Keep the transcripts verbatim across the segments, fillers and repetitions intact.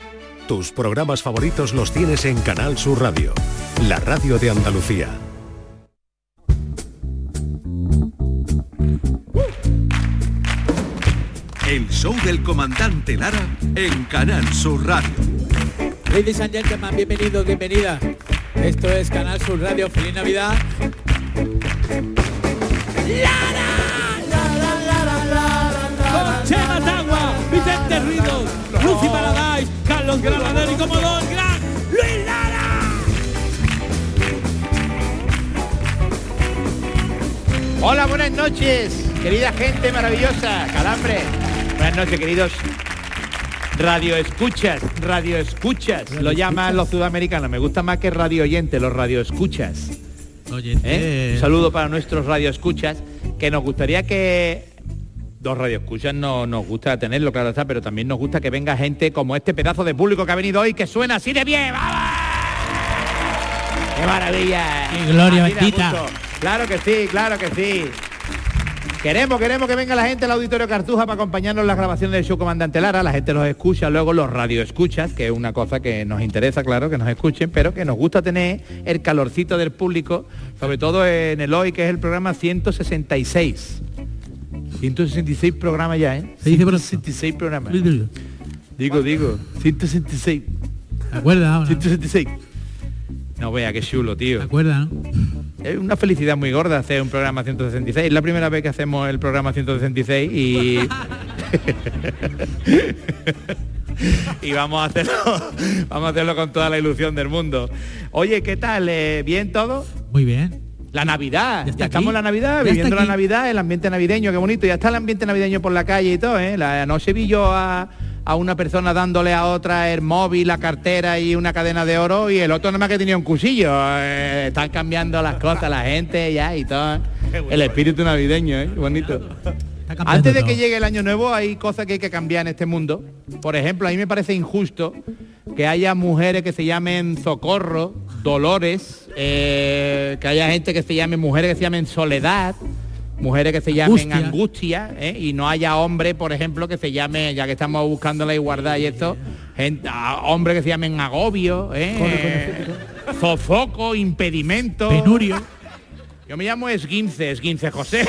Tus programas favoritos los tienes en Canal Sur Radio, la radio de Andalucía. El show del comandante Lara en Canal Sur Radio. Ladies and gentlemen, bienvenidos, bienvenidas. Esto es Canal Sur Radio. Feliz Navidad. ¡Lara! ¡Lara, lara, lara, lara! Con Chema Tagua, Vicente Ruidos, Lucy Paradise, Carlos Granadero y como dos, el gran Luis Lara. Hola, buenas noches, querida gente maravillosa, Calambre. Buenas noches, queridos radio escuchas, radio escuchas, lo llaman los sudamericanos. Me gusta más que radio oyente, los radio escuchas. ¿Eh? Un saludo para nuestros radio escuchas, que nos gustaría que dos radio escuchas no nos gusta tenerlo, claro está, pero también nos gusta que venga gente como este pedazo de público que ha venido hoy, que suena así de bien. ¡Vamos! ¡Qué maravilla! ¡Qué gloria bendita! Mucho. Claro que sí, claro que sí. Queremos, queremos que venga la gente al Auditorio Cartuja para acompañarnos en la grabación del show Comandante Lara. La gente los escucha, luego los radioescuchas, que es una cosa que nos interesa, claro, que nos escuchen, pero que nos gusta tener el calorcito del público, sobre todo en el hoy, que es el programa ciento sesenta y seis. ciento sesenta y seis programas ya, ¿eh? ciento sesenta y seis programas. Digo, digo, ciento sesenta y seis. ¿Te acuerdas ahora? ciento sesenta y seis. No vea, qué chulo, tío. ¿Te acuerdas, no? Es una felicidad muy gorda hacer un programa ciento sesenta y seis. Es la primera vez que hacemos el programa ciento sesenta y seis y... y vamos a hacerlo vamos a hacerlo con toda la ilusión del mundo. Oye, ¿qué tal? ¿Eh, ¿Bien todo? Muy bien. La Navidad, ya, ya estamos en la Navidad, ya viviendo la Navidad, el ambiente navideño, qué bonito. Ya está el ambiente navideño por la calle y todo, ¿eh? La noche vi yo a... a una persona dándole a otra el móvil, la cartera y una cadena de oro, y el otro nomás que tenía un cuchillo. Eh, están cambiando las cosas, la gente ya y todo. El espíritu navideño, ¿eh? Bonito. Antes de que llegue el año nuevo hay cosas que hay que cambiar en este mundo. Por ejemplo, a mí me parece injusto que haya mujeres que se llamen Socorro, Dolores, eh, que haya gente que se llame, mujeres que se llamen Soledad, mujeres que se llamen angustia, angustia ¿eh? Y no haya hombres, por ejemplo, que se llame, ya que estamos buscando la igualdad y esto, gente, hombres que se llamen agobio, ¿eh? Sofoco, impedimento, penurio. Yo me llamo Esguince, Esguince José.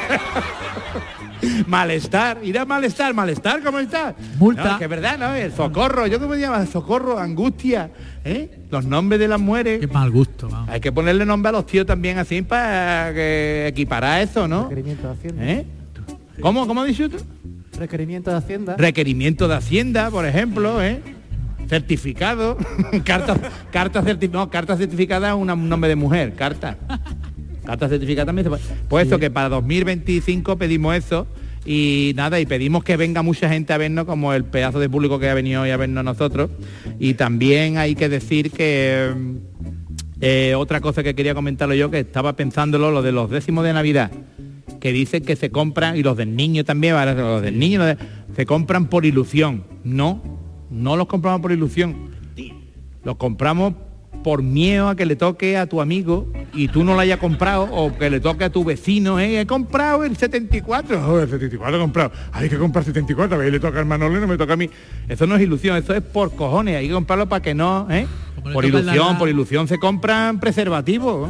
Malestar, irá malestar, malestar, ¿cómo está? Multa. No, es que es verdad, ¿no? El socorro, ¿yo cómo me llamo? Socorro, angustia, ¿eh? Los nombres de las mujeres. Qué mal gusto, vamos. Hay que ponerle nombre a los tíos también así para que equiparar eso, ¿no? Requerimiento de Hacienda. ¿Eh? ¿Cómo, cómo has dicho tú? Requerimiento de Hacienda. Requerimiento de Hacienda, por ejemplo, ¿eh? Certificado. carta, carta, certi no, carta certificada es un nombre de mujer, carta. Carta certificada también. Pues eso, que para dos mil veinticinco pedimos eso y nada, y pedimos que venga mucha gente a vernos, como el pedazo de público que ha venido hoy a vernos nosotros. Y también hay que decir que eh, otra cosa que quería comentarlo yo, que estaba pensándolo, lo de los décimos de Navidad, que dicen que se compran, y los del niño también, los del niño los de, se compran por ilusión. No, no los compramos por ilusión, los compramos por miedo a que le toque a tu amigo y tú no lo hayas comprado, o que le toque a tu vecino, ¿eh? He comprado el setenta y cuatro, oh, el setenta y cuatro he comprado, hay que comprar setenta y cuatro, a ver, le toca al Manolo y no me toca a mí. Eso no es ilusión, eso es por cojones, hay que comprarlo para que no, ¿eh? Por ilusión, la... por ilusión se compran preservativos.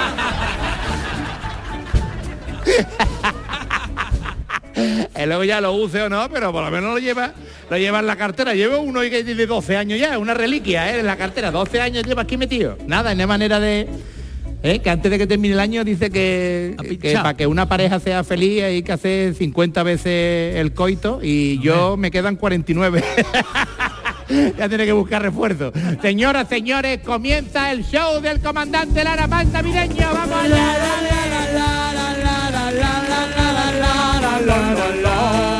Y luego ya lo use o no, pero por lo menos lo lleva, lo lleva en la cartera. Llevo uno que tiene doce años ya, una reliquia, ¿eh? En la cartera, doce años lleva aquí metido. Nada, no hay manera de... ¿eh? Que antes de que termine el año dice que, que para que una pareja sea feliz hay que hacer cincuenta veces el coito y yo me quedan cuarenta y nueve. Ya tiene que buscar refuerzo. Señoras, señores, comienza el show del comandante Lara Paz navideño. ¡Vamos! La, la, la, la, la, la, la, la, la, la, la, la, la.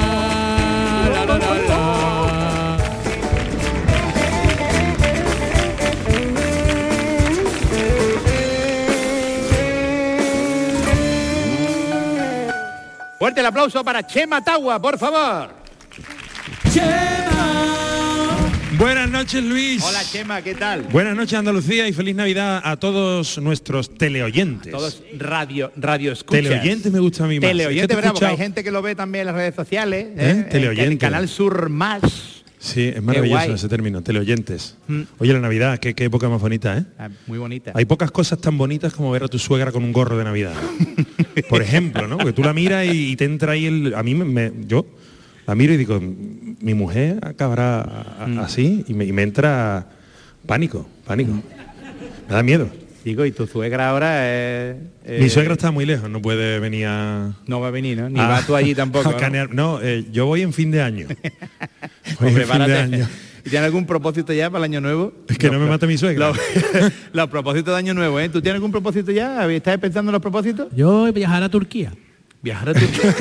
Fuerte el aplauso para Chema Tagua, por favor. Chema. Buenas noches, Luis. Hola, Chema, ¿qué tal? Buenas noches, Andalucía, y feliz Navidad a todos nuestros teleoyentes. A todos radio, radio escuchas. Teleoyentes me gusta a mí más. Teleoyentes, ¿verdad? Porque hay gente que lo ve también en las redes sociales. ¿eh? ¿Eh? Teleoyentes. En el Canal Sur Más. Sí, es maravilloso guay. ese término, teleoyentes. Mm. Oye, la Navidad, qué, qué época más bonita, ¿eh? Ah, muy bonita. Hay pocas cosas tan bonitas como ver a tu suegra con un gorro de Navidad. Por ejemplo, ¿no? Porque tú la miras y, y te entra ahí el... A mí me, me- yo la miro y digo, mi mujer acabará a- a- Mm. así y me, y me entra pánico, pánico. Me da miedo. Digo, y tu suegra ahora es... eh, Mi suegra está muy lejos, no puede venir a... no va a venir, ¿no? Ni a- vas tú allí tampoco. a ¿no? canear. No, eh, yo voy en fin de año. Voy Pues en fin de prepárate. año. ¿Y tienes algún propósito ya para el año nuevo? Es que no me mate mi suegra. Los, los propósitos de año nuevo, ¿eh? ¿Tú tienes algún propósito ya? ¿Estás pensando en los propósitos? Yo viajar a Turquía. Viajar a Turquía.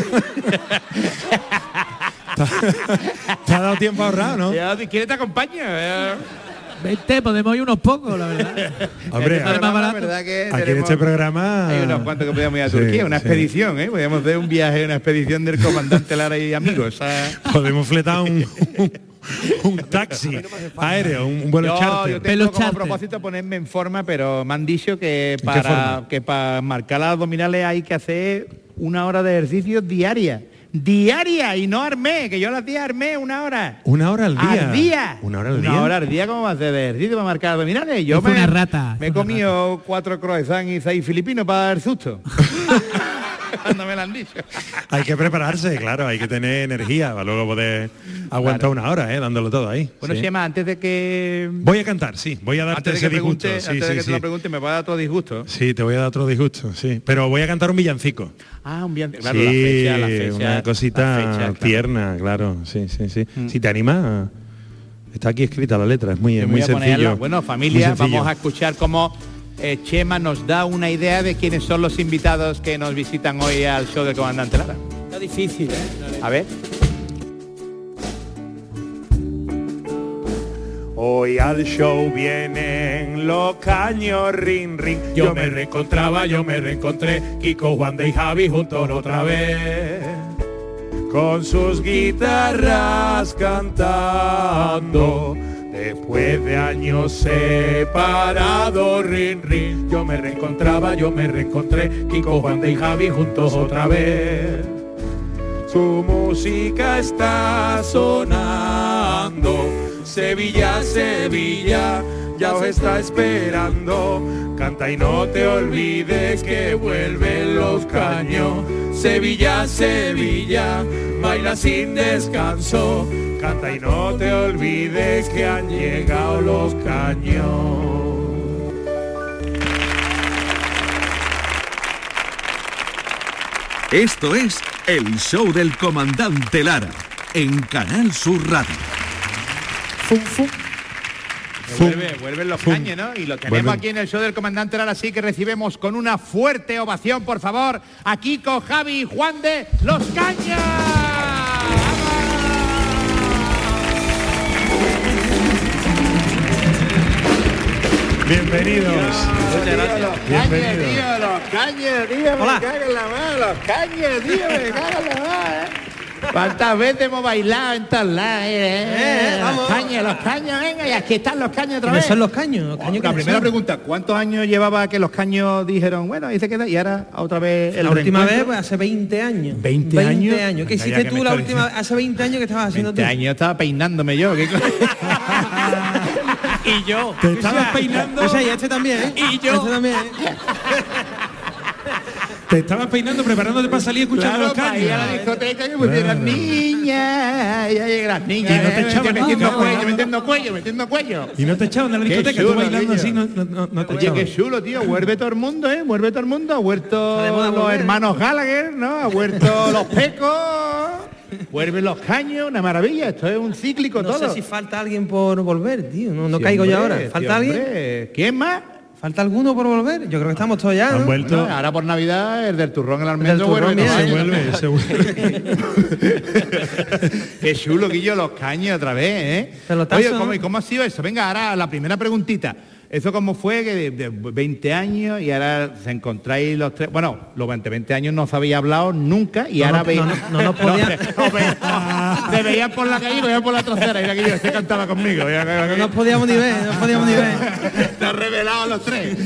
Te ha dado tiempo ahorrado, ¿no? ¿Quieres te acompaño? Eh, Vente, podemos ir unos pocos, la verdad. Hombre, este más programa, barato. ¿verdad que aquí en tenemos- este programa... Hay unos cuantos que podíamos ir a Sí, Turquía, una sí. expedición, ¿eh? Podíamos hacer un viaje, una expedición del comandante Lara y amigos. ¿sabes? Podemos fletar un, un, un taxi aéreo, un, un vuelo Yo, charter. yo tengo Pelo como charter. propósito ponerme en forma, pero me han dicho que qué para forma? que para marcar las abdominales hay que hacer una hora de ejercicio diaria. Diaria y no armé, que yo la hacía armé una hora. Una hora al día. Al día. Una hora al Una día. hora al día, ¿cómo va a hacer de ejercicio para marcar abdominales? Yo Fue me, una rata, me he fue una comido cuatro croissants y seis filipinos para dar susto. Cuando me lo han dicho. Hay que prepararse, claro, hay que tener energía para luego poder aguantar una hora, ¿eh? Dándolo todo ahí. Bueno, sí. se llama antes de que... Voy a cantar, sí, voy a darte Antes de ese que disgusto. pregunte, Sí, antes de sí, que sí. te lo pregunte, me va a dar otro disgusto. Sí, te voy a dar otro disgusto, sí. Pero voy a cantar un villancico. Ah, un bien... Claro, sí, la fecha, la fecha. una cosita la fecha, claro. tierna, claro. Sí, sí, sí. Mm. Si te animas, está aquí escrita la letra, es muy, Yo es me muy voy a ponerla. sencillo. Bueno, familia, muy sencillo. vamos a escuchar cómo eh, Chema nos da una idea de quiénes son los invitados que nos visitan hoy al show del comandante Lara. Está difícil, ¿eh? A ver. Hoy al show vienen los caños ring ring. Yo me reencontraba, yo me reencontré, Kiko, Juanda y Javi juntos otra vez. Con sus guitarras cantando, después de años separados, ring ring. Yo me reencontraba, yo me reencontré, Kiko, Juanda y Javi juntos otra vez. Su música está sonando, Sevilla, Sevilla, ya os está esperando. Canta y no te olvides que vuelven los caños. Sevilla, Sevilla, baila sin descanso. Canta y no te olvides que han llegado los caños. Esto es el show del comandante Lara en Canal Sur Radio. Fum, fum. Vuelve, vuelven los caños, ¿no? Y lo tenemos Vuelven. aquí en el show del comandante Lara, así que recibimos con una fuerte ovación, por favor, aquí con Javi y Juan de Los Caños. Bienvenidos. Muchas gracias. Los caños, Bienvenido. tío, los caños, tío, Hola. me cago en la mano, los caños, tío, me cago en la mano, ¿eh? ¿Cuántas veces hemos bailado en todos lados? Eh, eh, los caños, los caños, venga, y aquí están los caños otra ¿Quiénes vez. son los caños? ¿Los caños La quiénes primera son? pregunta, ¿cuántos años llevaba que los caños dijeron, bueno, ahí se queda, y ahora otra vez el La última vez, reencuentro? pues hace veinte años. ¿veinte años? años. ¿Qué Venga, ya hiciste que tú me la estoy última diciendo. hace veinte años que estabas haciendo veinte tú? años estaba peinándome yo. ¿qué co- Y yo. Te estabas peinando, O sea, y este también, ¿eh? Y yo. Este también, ¿eh? te estabas peinando, preparándote para salir escuchando Claro, los para ir a la caños. discoteca que pusieran niñas, ya llegan las niñas, Y no te eh, echaban metiendo nada, cuello, ¿no? metiendo cuello, metiendo cuello. Y no te echaban de la Qué discoteca, tú chulo, bailando niño. así, no, no, no, no te Oye, echaban. qué chulo, tío, vuelve todo el mundo, ¿eh? Vuelve todo el mundo, ha vuelto Está de moda los volver. hermanos Gallagher, ¿no? Ha vuelto los Pecos, vuelven los caños, una maravilla, esto es un cíclico No todo. sé si falta alguien por volver, tío. No, no Sí, caigo yo hombre, ahora. sí, ¿Falta alguien? hombre. ¿Quién más? ¿Falta alguno por volver? Yo creo que estamos todos ya, Han ¿no? vuelto. Bueno, ahora por Navidad el del turrón, el almendro turrón, vuelve. mira, todo Se el año. vuelve, se vuelve. Qué chulo, Guillo, los caños otra vez, ¿eh? Pelotazo, Oye, ¿cómo, ¿no? y ¿cómo ha sido eso? Venga, ahora la primera preguntita. ¿Eso cómo fue? Que de, de veinte años y ahora se encontráis los tres... Bueno, los veinte, veinte años no os habéis hablado nunca y No, ahora no, veis... no, no, no nos podía- no, ve- no, te veían por la calle y veían por la trasera. Y era que yo, este cantaba conmigo. No nos podíamos ni ver, no nos podíamos ni ver. Está revelado los tres.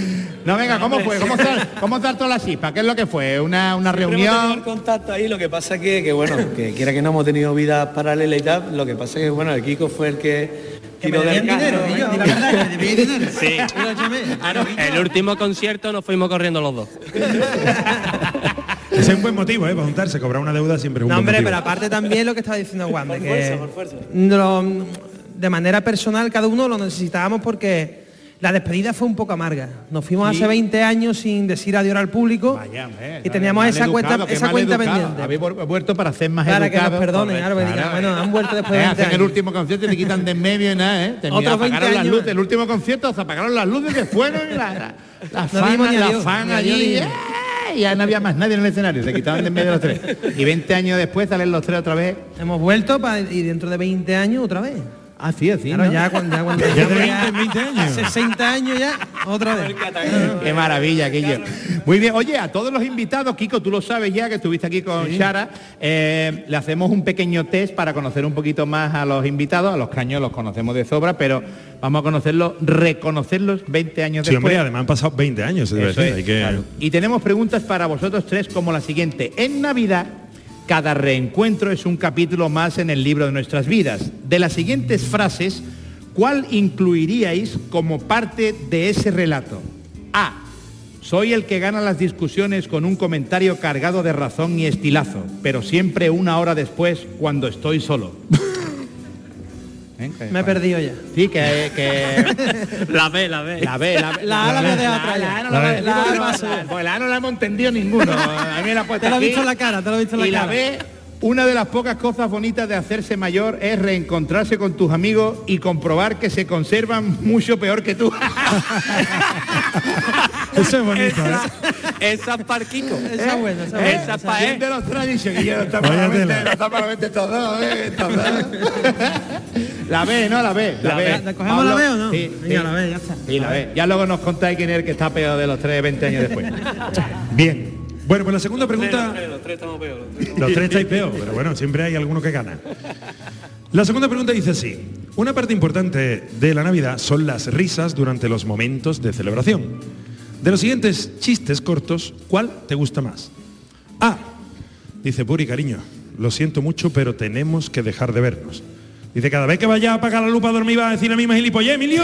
No, venga, ¿cómo fue? ¿Cómo, sal, cómo saltó la chispa? ¿Qué es lo que fue? ¿Una, una Siempre reunión? hemos tenido el contacto ahí, lo que pasa que, que bueno, que quiera que no hemos tenido vidas paralelas y tal, lo que pasa que bueno, el Kiko fue el que tiró del carro. Sí. El último concierto nos fuimos corriendo los dos. Ese es un buen motivo, ¿eh? Para juntarse, cobrar una deuda siempre es un No, buen hombre, motivo. pero aparte también lo que estaba diciendo Juan, de Por que fuerza, por fuerza. lo- de manera personal cada uno lo necesitábamos porque la despedida fue un poco amarga. Nos fuimos Sí. hace veinte años sin decir adiós al público. Vaya, hombre, y teníamos mal esa educado, cuenta, qué esa mal cuenta educado. pendiente. Habéis vu- vuelto para ser más Para que nos educados. perdonen, correcto, ahora me digan, claro. bueno, han vuelto después de Eh, veinte hacen el años. último concierto y te quitan de en medio y nada, ¿eh? Te Otros veinte apagaron las años. luces. El último concierto se apagaron las luces de fuego y la, la, la No fan, vimos ni a la Dios, fan ni a Dios, allí. ni a ¡eh! Y ya no había más nadie en el escenario, se quitaban de en medio los tres. Y veinte años después salen los tres otra vez. Hemos vuelto pa- y dentro de veinte años otra vez. Ah, sí, así. Claro, ¿no? ya cuando ya cuando Ya de veinte en veinte años. sesenta años ya, otra vez. Qué maravilla, aquello. Muy bien, oye, a todos los invitados, Kiko, tú lo sabes ya, que estuviste aquí con Shara, eh, le hacemos un pequeño test para conocer un poquito más a los invitados, a los caños los conocemos de sobra, pero vamos a conocerlos, reconocerlos veinte años Sí, después. hombre, además han pasado veinte años, es Eso decir, es, hay que... claro. Y tenemos preguntas para vosotros tres como la siguiente. En Navidad, cada reencuentro es un capítulo más en el libro de nuestras vidas. De las siguientes frases, ¿cuál incluiríais como parte de ese relato? A. Soy el que gana las discusiones con un comentario cargado de razón y estilazo, pero siempre una hora después cuando estoy solo. ¿Eh? ¿Qué? Me he perdido ya. Sí, que... que... La B, la B. La B, la B. La A la hemos dejado atrás La ya. A no La la B. La A hemos paso. Pues la A no la hemos entendido ninguno. A mí me la ha puesto Te lo he aquí. visto en la cara, te lo he visto en la Y la cara. B, una de las pocas cosas bonitas de hacerse mayor es reencontrarse con tus amigos y comprobar que se conservan mucho peor que tú. Eso es bonito, ¿eh? Esa es para Kiko. Esa es buena, esa es buena. Esa es para él. de los tradiciones, que ya no está Vaya para la tela. mente, no está para la mente todos, ¿eh? Todos. La B, ¿no? La B. La, La B. B. ¿La cogemos la B o no? Sí, Venga, sí. la B, ya está. Sí, la B. Ya luego nos contáis quién es el que está peor de los tres, veinte años después. Bien. Bueno, pues la segunda pregunta... Los tres, los tres estamos peor. Los tres. Los tres estáis peor, pero bueno, siempre hay alguno que gana. La segunda pregunta dice así. Una parte importante de la Navidad son las risas durante los momentos de celebración. De los siguientes chistes cortos, ¿cuál te gusta más? A. Dice, Puri, cariño, lo siento mucho, pero tenemos que dejar de vernos. Dice, cada vez que vaya a apagar la luz para dormir va a decir la misma gilipollez, Emilio.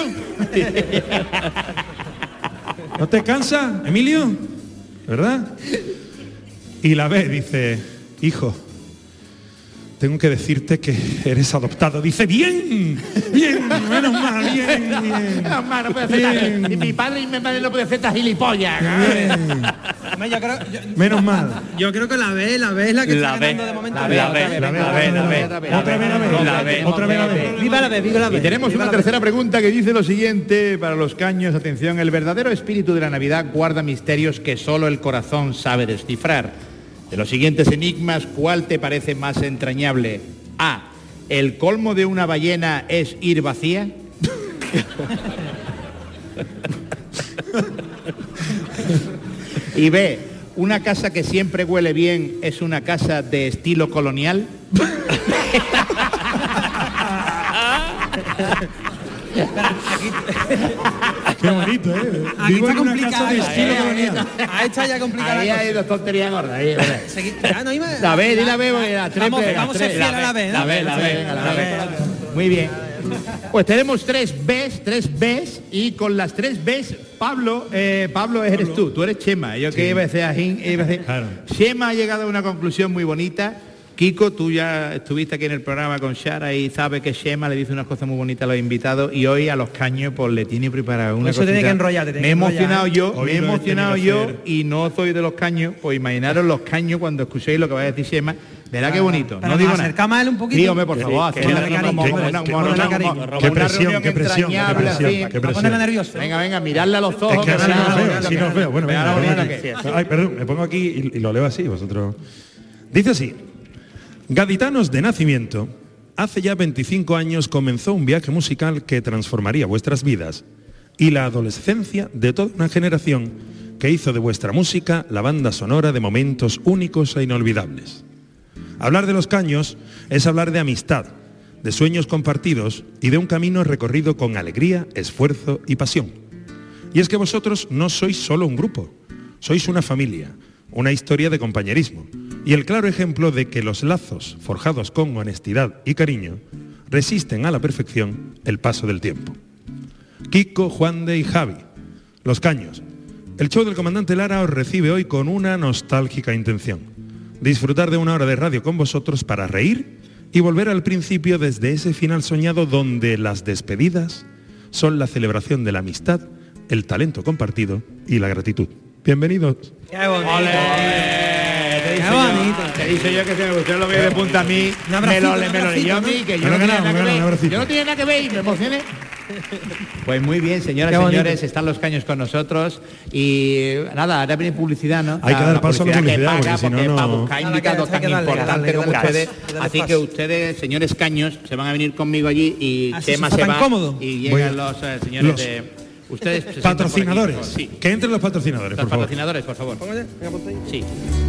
¿No te cansa, Emilio? ¿Verdad? Y la B dice, hijo, tengo que decirte que eres adoptado. Dice, bien, bien, menos mal, bien, bien. No, ma, no puede ser tan- Bien. y mi padre y mi madre no puede ser tan gilipollas. Bien. Hombre, yo, creo, yo, Menos mal. yo creo que la B, la B es la que La está B. ganando de momento. La B, La otra B, vez, la venga, B, otra la vez, B, otra vez. otra vez la B. La B. Otra vez la B. Viva la B, viva la B. Y tenemos Viva una la B. tercera pregunta que dice lo siguiente para los caños. Atención, el verdadero espíritu de la Navidad guarda misterios que solo el corazón sabe descifrar. De los siguientes enigmas, ¿cuál te parece más entrañable? A. ¿El colmo de una ballena es ir vacía? Y B. ¿Una casa que siempre huele bien es una casa de estilo colonial? Qué bonito, ¿eh? Aquí Vivo está en una casa complicado. de eh, estilo eh, colonial. Ahí está ya complicada Ahí la hay cosa. dos tonterías gordas. Ahí, ¿verdad? Segui- ya no hay más- La B, di la B, porque la tres, Vamos, B, la vamos a ser tres. fiel a la B, ¿no? La B, la B, venga, la B. Muy bien. Pues tenemos tres Bs, tres Bs, y con las tres Bs, Pablo, eh, Pablo eres tú, tú eres Chema. Yo que iba a decir a Jin, iba a decir. Claro. Chema ha llegado a una conclusión muy bonita. Kiko, tú ya estuviste aquí en el programa con Shara y sabes que Chema le dice unas cosas muy bonitas a los invitados y hoy a los caños pues le tiene preparado una Eso tiene cosita. que enrollar, te tiene Me he que enrollar, emocionado ¿eh? yo, Hoy me he lo he emocionado tenido que yo hacer. y no soy de los caños, pues imaginaros los caños cuando escuchéis lo que va a decir Chema. Verá qué bonito. Pero no digo nos nada. acercamos a él un poquito. Dígame, por favor, que- hacemos que- una- cariño, como que- una- que- como que- una- cariño. como Qué una presión, reunión qué presión, qué entrañable, presión, así. qué Va a presión. ponerla nervioso. Venga, venga, mirarle a los ojos. Es que así verá no lo os veo, bonito así que no os es. veo. Bueno, Verá venga, lo me pongo bonito aquí. que es. Ay, perdón, me pongo aquí y, y lo leo así, vosotros. Dice así. Gaditanos de nacimiento, hace ya veinticinco años comenzó un viaje musical que transformaría vuestras vidas y la adolescencia de toda una generación que hizo de vuestra música la banda sonora de momentos únicos e inolvidables. Hablar de los caños es hablar de amistad, de sueños compartidos y de un camino recorrido con alegría, esfuerzo y pasión. Y es que vosotros no sois solo un grupo, sois una familia, una historia de compañerismo y el claro ejemplo de que los lazos forjados con honestidad y cariño resisten a la perfección el paso del tiempo. Kiko, Juande y Javi, Los Caños. El show del comandante Lara os recibe hoy con una nostálgica intención: disfrutar de una hora de radio con vosotros para reír y volver al principio desde ese final soñado donde las despedidas son la celebración de la amistad, el talento compartido y la gratitud. Bienvenidos. ¡Qué bonito! ¡Ole! Te ¡Qué bonito! Te dice yo que se me gustó lo que de punta a mí, me lo, me lo leyó a mí, que yo no tenía nada que ver, yo no tenía nada que ver y me emocioné. Pues muy bien, señoras y señores, están Los Caños con nosotros y nada, ahora viene publicidad, ¿no? Hay que dar paso a la publicidad, que paga, porque si no, no... para buscar invitados tan importantes como ustedes, así que ustedes, señores Caños, se van a venir conmigo allí y Chema se va y llegan los eh, señores los de... Ustedes patrocinadores. Sí. Que entren los patrocinadores, Los por favor. patrocinadores, por favor. Sí.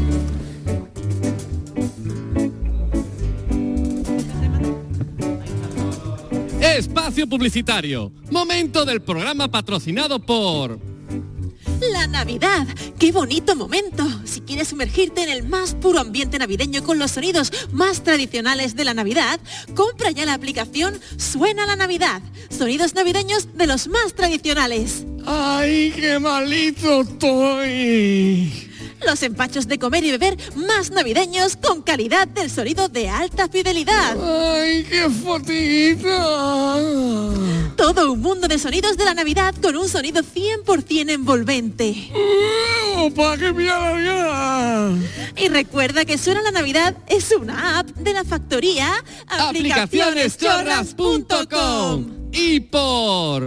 Espacio publicitario. Momento del programa patrocinado por... La Navidad, qué bonito momento. Si quieres sumergirte en el más puro ambiente navideño con los sonidos más tradicionales de la Navidad, compra ya la aplicación Suena la Navidad. Sonidos navideños de los más tradicionales. ¡Ay, qué malito estoy! Los empachos de comer y beber más navideños con calidad del sonido de alta fidelidad. ¡Ay, qué fatiguita! Todo un mundo de sonidos de la Navidad con un sonido cien por ciento envolvente. Uh, ¡Para que me alargar! Y recuerda que Suena la Navidad es una app de la factoría aplicaciones chorras punto com y por...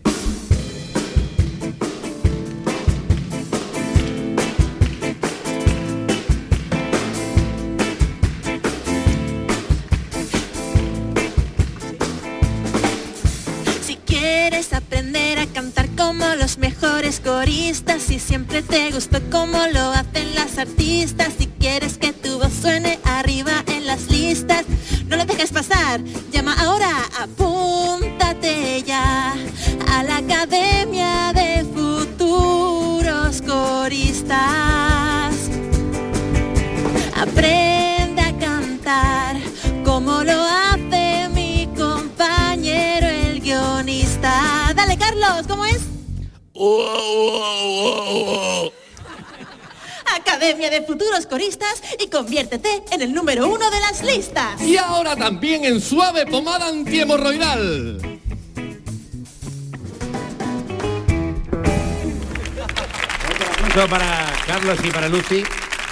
¿Quieres aprender a cantar como los mejores coristas? Si siempre te gustó cómo lo hacen las artistas. Si quieres que tu voz suene arriba en las listas, no lo dejes pasar. Llama ahora, apúntate ya a la Academia de Futuros Coristas. Aprende a cantar como lo hace mi compañero el guionista. Dale, Carlos, ¿cómo es? Academia de Futuros Coristas y conviértete en el número uno de las listas. Y ahora también en suave pomada antihemorroidal. Eso para Carlos y para Lucy.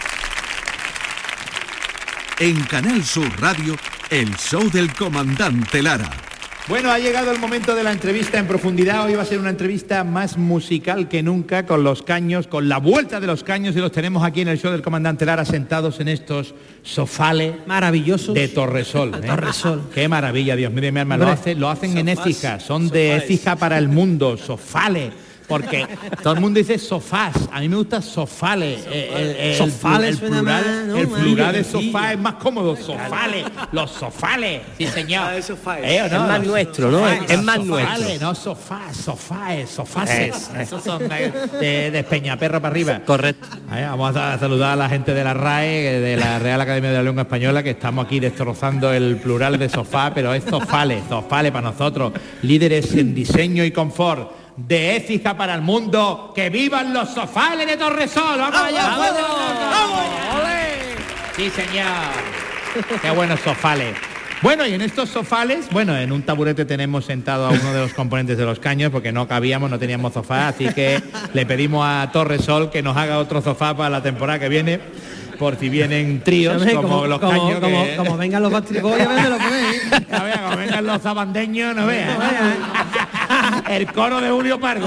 En Canal Sur Radio, el show del comandante Lara. Bueno, ha llegado el momento de la entrevista en profundidad. Hoy va a ser una entrevista más musical que nunca, con Los Caños, con la vuelta de Los Caños, y los tenemos aquí en el show del comandante Lara sentados en estos sofales maravillosos de Torresol. ¿eh? Torresol. Qué maravilla, Dios mío, mi alma. Lo, hace, lo hacen sofás, en Écija, son sofás. De Écija para el mundo, sofales. Porque todo el mundo dice sofás, a mí me gusta sofales. El, el, sofales el, el plural, más, ¿no? el plural de Sí. sofá es más cómodo, sofales, los sofales, sí señor. ¿Eh, o Es no? más nuestro, ¿no? Sofás, Es más sofales, nuestro. no sofás, sofás, sofases. Esos son de, de, de Espeñaperro para arriba. Correcto. Ahí, vamos a saludar a la gente de la R A E, de la Real Academia de la Lengua Española, que estamos aquí destrozando el plural de sofá, pero es sofales, sofales para nosotros, líderes en diseño y confort. De Écija para el mundo, que vivan los sofales de Torresol. ¡Vamos allá! ¡Vamos! ¡Vamos! ¡Olé! Sí, señor. Qué buenos sofales. Bueno, y en estos sofales, bueno, en un taburete tenemos sentado a uno de los componentes de Los Caños, porque no cabíamos, no teníamos sofá, así que le pedimos a Torresol que nos haga otro sofá para la temporada que viene, por si vienen tríos como, como Los como, Caños. Como, que... como vengan los bastricoyos, me lo ponéis. No vea, como vengan los sabandeños, no veas. No vea. El coro de Julio Pardo.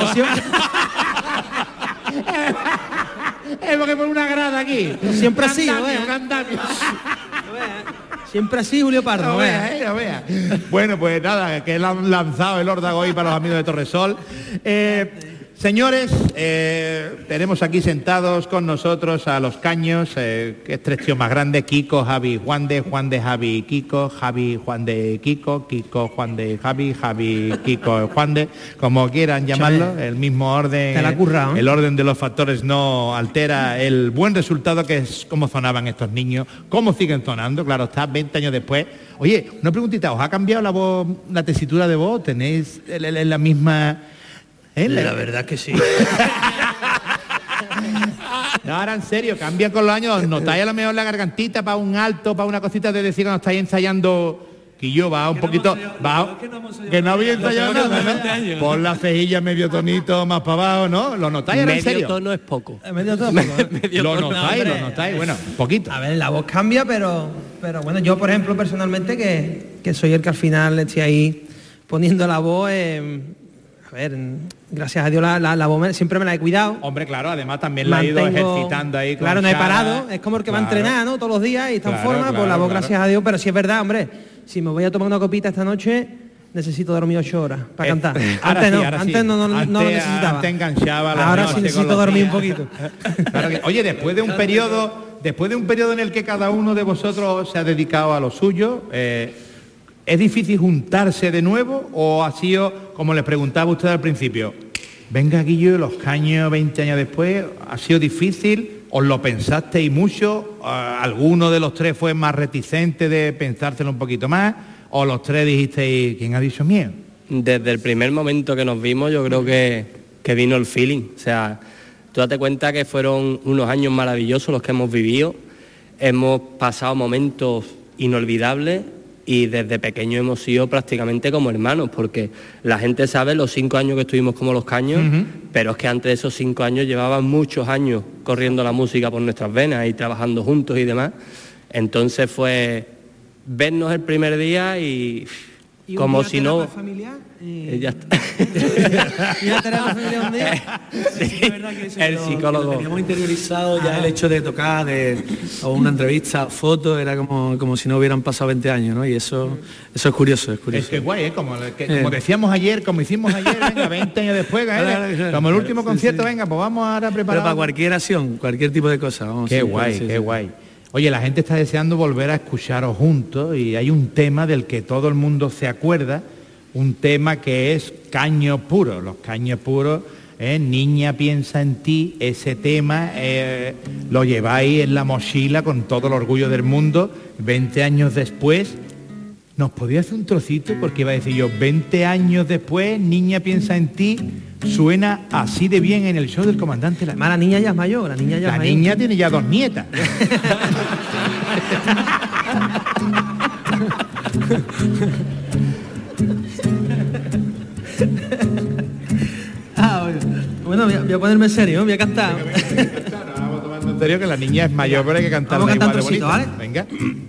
Es porque por una grada aquí. Siempre así, no vea. Siempre así, Julio Pardo. No vea, eh, no vea. Bueno, pues nada, que le han lanzado el órdago ahí para los amigos de Torresol. Eh, Señores, eh, tenemos aquí sentados con nosotros a los caños, eh, que es tres tíos más grandes, Kiko, Javi, Juan de, Juan de, Javi, Kiko, Javi, Juan de, Kiko, Kiko, Juan de, Javi, Javi, Kiko, Juan de, como quieran llamarlo, el mismo orden, Te la ha currado, ¿eh? El orden de los factores no altera el buen resultado que es cómo sonaban estos niños, cómo siguen sonando, claro está, veinte años después. Oye, una preguntita, ¿os ha cambiado la voz, la tesitura de voz? ¿Tenéis la misma...? ¿Eh? La verdad que sí. No, ahora en serio, cambia con los años, notáis a lo mejor la gargantita para un alto, para una cosita de decir cuando estáis ensayando, que yo va un poquito, va, que no había ensayado nada, ¿no? Pon la cejilla medio tonito más para abajo, ¿no? ¿Lo notáis ahora en serio? Medio tono es poco. Medio tono es poco, ¿eh? Lo notáis, lo notáis, bueno, poquito. A ver, la voz cambia, pero, pero bueno, yo por ejemplo personalmente que, que soy el que al final estoy ahí poniendo la voz. Eh, A ver, gracias a Dios la, la, la voz me, siempre me la he cuidado. Hombre, claro, además también la he ido ejercitando ahí. Claro, no he parado, es como el que va a entrenar, ¿no? Todos los días y está en forma, pues la voz, gracias a Dios, pero sí es verdad, hombre, si me voy a tomar una copita esta noche, necesito dormir ocho horas para cantar. Antes no, antes no, no, no lo necesitaba. Antes enganchaba la Ahora sí necesito dormir un poquito. Claro que, oye, después de un periodo, después de un periodo en el que cada uno de vosotros se ha dedicado a lo suyo, eh, ¿es difícil juntarse de nuevo o ha sido, como les preguntaba usted al principio, venga Guillo, los caños veinte años después, ha sido difícil, os lo pensasteis mucho, uh, alguno de los tres fue más reticente de pensárselo un poquito más, o los tres dijisteis, ¿quién ha dicho miedo? Desde el primer momento que nos vimos yo creo que, que vino el feeling, o sea, tú date cuenta que fueron unos años maravillosos los que hemos vivido, hemos pasado momentos inolvidables, y desde pequeño hemos sido prácticamente como hermanos, porque la gente sabe los cinco años que estuvimos como los caños, uh-huh. pero es que antes de esos cinco años llevaban muchos años corriendo la música por nuestras venas y trabajando juntos y demás. Entonces fue vernos el primer día y, ¿Y como si no... familiar? Eh, ya está. ¿Y la terapia familiar un día? Sí, sí, verdad que eso el lo, psicólogo. Lo teníamos interiorizado ya, ah. el hecho de tocar, de o una entrevista, fotos, era como, como si no hubieran pasado veinte años, ¿no? Y eso eso es curioso, es curioso. Es que guay, ¿eh? Como, que, como decíamos ayer, como hicimos ayer, venga, veinte años después, ¿eh? Como el último concierto, sí, sí. venga, pues vamos ahora a preparar. Pero para cualquier acción, cualquier tipo de cosa. Vamos, qué sí, guay, sí, qué sí. guay. Oye, la gente está deseando volver a escucharos juntos y hay un tema del que todo el mundo se acuerda, un tema que es Caño Puro, los Caños Puros, eh, Niña piensa en ti, ese tema eh, lo lleváis en la mochila con todo el orgullo del mundo, veinte años después. ¿Nos podía hacer un trocito? Porque iba a decir yo, veinte años después, Niña piensa en ti, suena así de bien en el show del Comandante Lara. La niña ya es mayor, la niña ya la es mayor. niña tiene ya dos nietas. Ah, bueno, voy a, voy a ponerme en serio, voy a cantar. Vamos tomando en serio que la niña es mayor, pero hay que cantarla igual de bonito, ¿vale? Venga.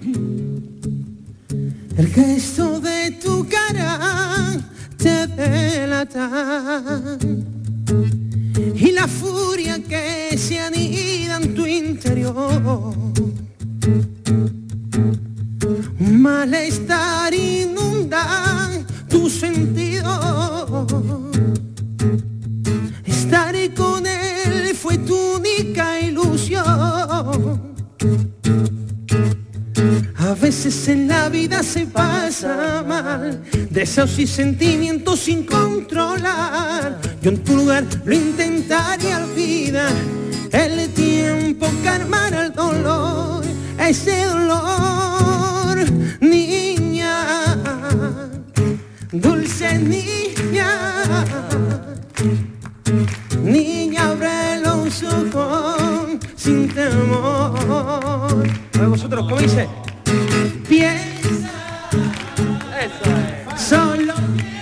El gesto de tu cara te delata y la furia que se anida en tu interior. Un malestar inunda tu sentido. Estar con él fue tu única ilusión. A veces en la vida se pasa mal, deseos y sentimientos sin controlar. Yo en tu lugar lo intentaría olvidar, el tiempo calmará el dolor, ese dolor, niña, dulce niña, niña, abre los ojos sin temor. A ver vosotros, ¿cómo dice? Piensa, eso es. Solo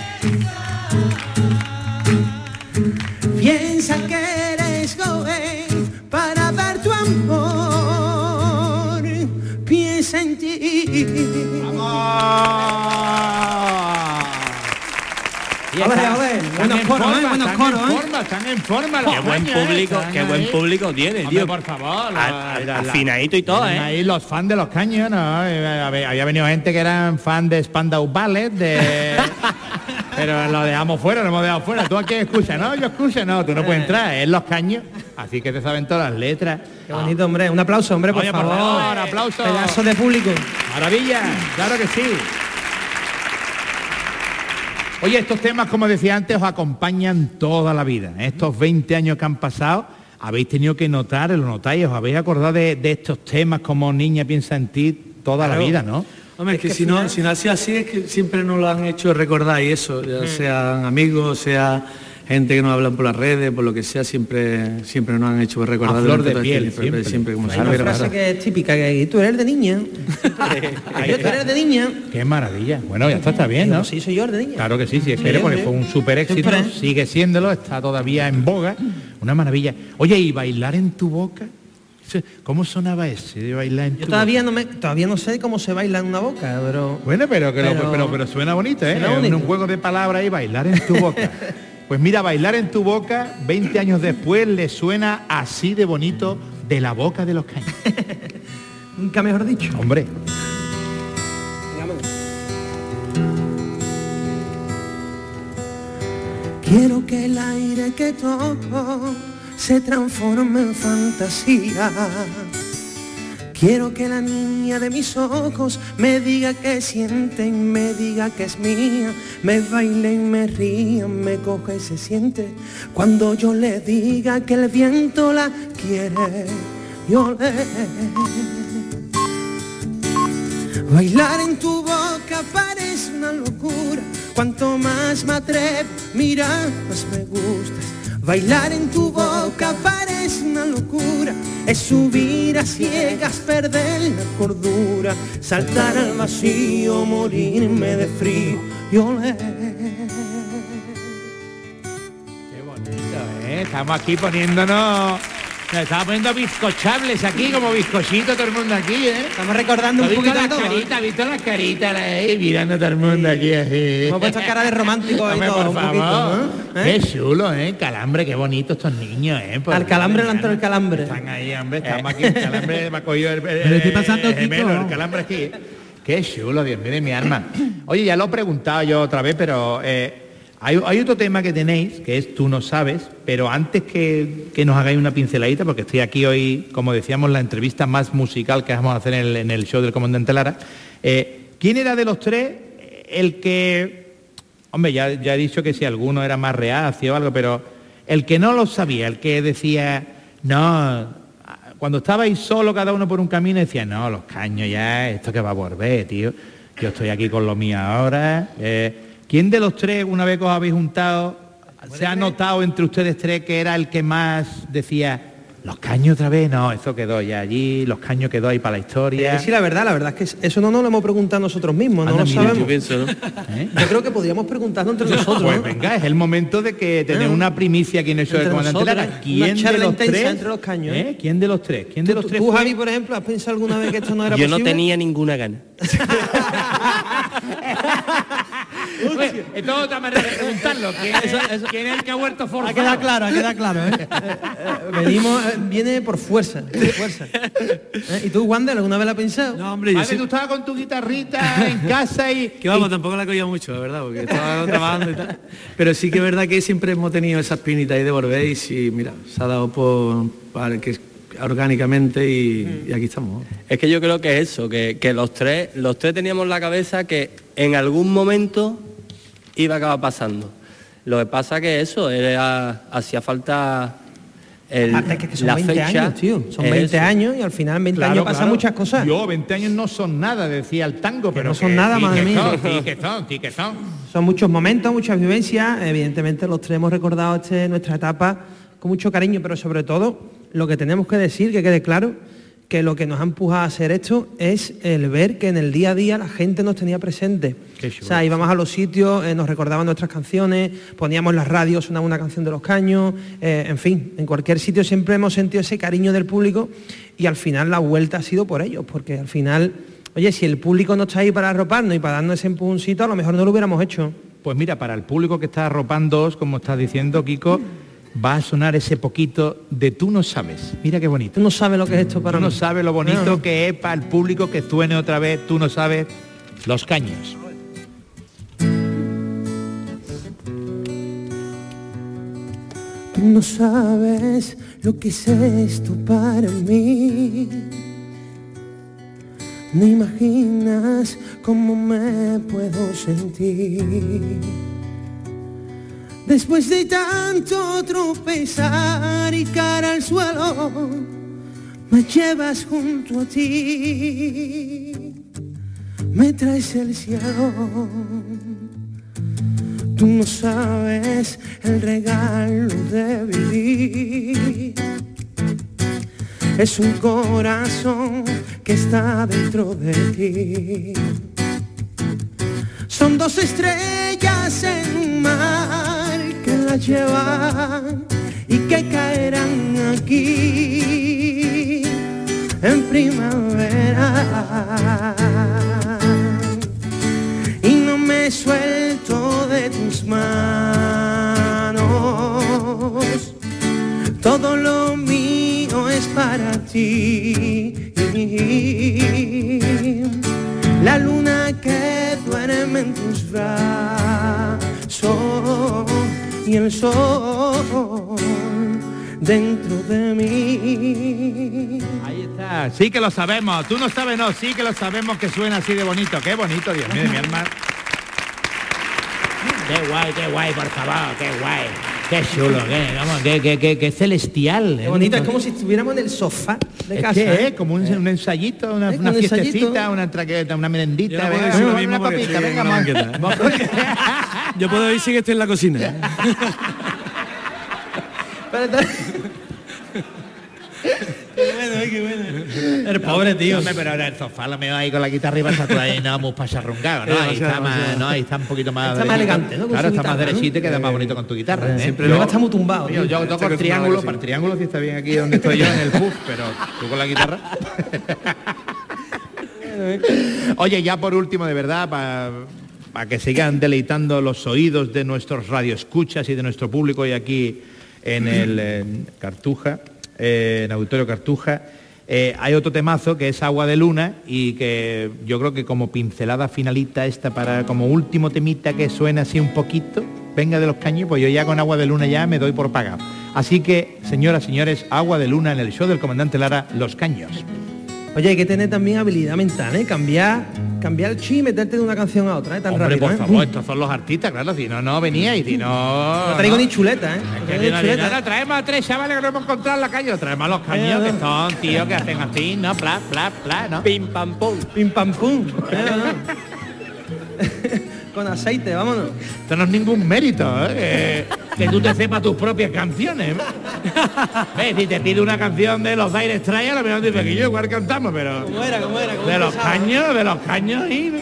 piensa, piensa que eres joven para dar tu amor. Piensa en ti. ¡Vamos! Olé, olé. Buenos coros, ¿eh? Buenos coros, ¿eh? Están en forma, qué buen público, qué buen público tiene, tío. Por favor, afinadito y todo, ¿eh? Ahí los fans de los caños, ¿no? Había venido gente que eran fan de Spandau Ballet, de Pero lo dejamos fuera, lo hemos dejado fuera. Tú aquí escuchas, no, yo escucho, no, tú no puedes entrar, es Los Caños. Así que te saben todas las letras. Qué bonito, hombre. Un aplauso, hombre, por Oye, favor. por favor, aplauso. Pedazo de público. Maravilla, claro que sí. Oye, estos temas, como decía antes, os acompañan toda la vida. Estos veinte años que han pasado, habéis tenido que notar, lo notáis, os habéis acordado de, de estos temas como Niña piensa en ti toda Claro. la vida, ¿no? Hombre, es que, si, no, si no ha sido así es que siempre nos lo han hecho recordar y eso, ya sean amigos, sea gente que nos hablan por las redes, por lo que sea, siempre siempre nos han hecho recordar. A flor durante de todo este piel, tiempo, siempre. siempre como Hay una siempre. frase que es típica, que tú eres de niña. Yo tú eres de niña. Qué maravilla. Bueno, ya está, está bien, ¿no? Sí, soy yo el de niña. Claro que sí, sí, es Sí, que porque hombre. fue un súper éxito, Siempre. sigue siéndolo, está todavía en boga, una maravilla. Oye, ¿y bailar en tu boca? ¿Cómo sonaba ese de bailar en Yo tu todavía boca? no me todavía no sé cómo se baila en una boca, pero Bueno, pero, que lo- pero- pero, pero suena bonito, ¿eh? Suena Es bonito. un juego de palabras y bailar en tu boca. Pues mira, bailar en tu boca, veinte años después, le suena así de bonito de la boca de Los Caños. nunca mejor dicho. Hombre. Quiero que el aire que toco se transforme en fantasía. Quiero que la niña de mis ojos me diga que siente y me diga que es mía. Me baile y me ría, me coge y se siente. Cuando yo le diga que el viento la quiere y oler. Bailar en tu boca parece una locura. Cuanto más me atrevo, mira, más me gustas. Bailar en tu boca parece una locura. Es subir a ciegas, perder la cordura. Saltar al vacío, morirme de frío y oler. Qué bonito, ¿eh? Estamos aquí poniéndonos... Nos estamos poniendo bizcochables aquí, como bizcochito todo el mundo aquí, ¿eh? Estamos recordando un ¿Has visto poquito de las todo, ¿eh? caritas? ¿Has visto las caritas ahí mirando a todo el mundo aquí así? Hemos puesto cara de romántico y Hombre, todo, por un favor. poquito, ¿eh? Qué chulo, ¿eh? Calambre, qué bonito estos niños, ¿eh? Por Al calambre Dios, le han traído el calambre. Están ahí, hombre, estamos aquí, el calambre me ha cogido el, el, Me lo estoy pasando, el gemelo, Kiko. el calambre aquí. Qué chulo, Dios mío de mi alma. Oye, ya lo he preguntado yo otra vez, pero eh, hay, hay otro tema que tenéis, que es Tú no sabes, pero antes que, que nos hagáis una pinceladita, porque estoy aquí hoy, como decíamos, la entrevista más musical que vamos a hacer en el, en el show del Comandante Lara, eh, ¿quién era de los tres el que... Hombre, ya, ya he dicho que si alguno era más reacio o algo, pero el que no lo sabía, el que decía, no, cuando estabais solo cada uno por un camino, decía, no, Los Caños ya, esto que va a volver, tío, yo estoy aquí con lo mío ahora. Eh, ¿Quién de los tres, una vez que os habéis juntado, se ha notado entre ustedes tres que era el que más decía, Los Caños otra vez? No, eso quedó ya allí, Los Caños quedó ahí para la historia. Eh, sí, la verdad, la verdad es que eso no nos lo hemos preguntado nosotros mismos, no Anda, lo mira, sabemos. Yo pienso, ¿no? ¿Eh? Yo creo que podríamos preguntarnos entre nosotros. Pues ¿no? venga, es el momento de que tener una primicia aquí en el show del Entre Comandante nosotros, Lara. ¿eh? ¿Quién Una de charla los intensa tres? entre los caños, ¿Eh? ¿Quién de los tres? ¿Quién de los Tú, tres tú, fue? Javi, por ejemplo, ¿has pensado alguna vez que esto no era Yo no posible? tenía ninguna gana. Oye, esto es otra manera de preguntarlo. ¿Quién es, quién es el que ha vuelto forzado? Ha quedado claro, ha quedado claro, ¿eh? Eh, eh, Venimos, eh, viene por fuerza, por fuerza. ¿Eh? ¿Y tú, Wander, alguna vez la has pensado? No, hombre, yo Vale, sí. tú estabas con tu guitarrita en casa y... Que vamos, tampoco la cogía mucho, la verdad, porque estaba trabajando y tal. Pero sí que es verdad que siempre hemos tenido esa espinita ahí de volver y sí, mira, se ha dado por para que orgánicamente y, y aquí estamos. Es que yo creo que es eso, que, que los tres, los tres teníamos la cabeza que en algún momento iba a acabar pasando. Lo que pasa que eso, era, hacía falta el, Aparte que, que son la veinte fecha. años, tío. Son es veinte eso. años y al final en veinte Claro, años pasan claro. muchas cosas. Yo, veinte años no son nada, decía el tango, pero no son que nada, sí madre que mía. son, sí que son, sí que son. Son muchos momentos, muchas vivencias. Evidentemente los tres hemos recordado este, nuestra etapa con mucho cariño, pero sobre todo lo que tenemos que decir, que quede claro, que lo que nos ha empujado a hacer esto es el ver que en el día a día la gente nos tenía presente. O sea, íbamos a los sitios, eh, nos recordaban nuestras canciones, poníamos las radios, sonaba una canción de Los Caños, eh, en fin, en cualquier sitio siempre hemos sentido ese cariño del público y al final la vuelta ha sido por ellos, porque al final, oye, si el público no está ahí para arroparnos y para darnos ese empujoncito, a lo mejor no lo hubiéramos hecho. Pues mira, para el público que está arropándoos, como estás diciendo, Kiko, va a sonar ese poquito de Tú no sabes. Mira qué bonito. Tú no sabes lo que es esto para Tú no mí. sabes lo bonito No. que es para el público que suene otra vez Tú no sabes, Los Caños. Tú no sabes lo que es esto para mí. No imaginas cómo me puedo sentir. Después de tanto tropezar y cara al suelo, me llevas junto a ti, me traes el cielo. Tú no sabes el regalo de vivir. Es un corazón que está dentro de ti. Son dos estrellas en un mar que la llevan y que caerán aquí en primavera. Y no me suelto de tus manos. Todo lo mío es para ti. La luna que duerme en tus brazos y el sol dentro de mí. Ahí está, sí que lo sabemos. Tú no sabes, no, sí que lo sabemos que suena así de bonito. Qué bonito, Dios mío, de mi alma. Qué guay, qué guay, por favor, qué guay. Qué chulo, qué, vamos, qué, qué, qué, qué celestial. Qué bonito, es como si estuviéramos en el sofá de es casa. Que, ¿eh? ¿eh? Como un, un ensayito, una, ¿Eh? una Un fiestecita, ensayito. una traqueta, una merendita. Yo no puedo Venga, decir lo una, mismo una porque papita, estoy venga, en una vamos. banqueta. Yo puedo decir que estoy en la cocina. Qué bueno, qué bueno. El pobre tío. Hombre, pero ahora el sofá lo meo ahí con la guitarra arriba, está tú ahí, no, muy pasarrungado, ¿no? Ahí está más, no, ahí está un poquito más Está más derechito. elegante, ¿no? Con Claro, su está más guitarra, derechito y ¿no? queda más bonito con tu guitarra, ¿eh? Siempre el está muy tumbado. Yo, yo toco el triángulo, para el triángulo sí está bien aquí donde estoy yo, en el puff, pero tú con la guitarra. Oye, ya por último, de verdad, para pa que sigan deleitando los oídos de nuestros radioescuchas y de nuestro público hoy aquí en el en Cartuja, eh, en Auditorio Cartuja, eh, hay otro temazo que es Agua de Luna y que yo creo que como pincelada finalita esta para como último temita que suena así un poquito, venga de los caños, pues yo ya con Agua de Luna ya me doy por pagado. Así que, señoras, señores, Agua de Luna en el show del comandante Lara, Los Caños. Oye, hay que tener también habilidad mental, ¿eh? Cambiar, cambiar el chi y meterte de una canción a otra, ¿eh? Tan Hombre, rápido, por ¿eh? favor, estos son los artistas, claro, si no, no venía y si no... No traigo ni chuleta, ¿eh? Es No que traigo si ni no, chuleta. ahora traemos a tres chavales que no hemos encontrado en la calle, traemos a los caños Eh, que no. son tíos que hacen así, ¿no? Pla, pla, pla, ¿no? Pim pam pum. Pim pam pum. ¿eh? Con aceite, vámonos. Esto no es ningún mérito, ¿eh? Que, que tú te sepas tus propias canciones. ¿Ves? Si te pide una canción de los Dire Straits, a lo mejor dices que yo igual cantamos, pero... ¿Cómo era, cómo era? ¿Cómo De los empezaba? caños, de los caños y...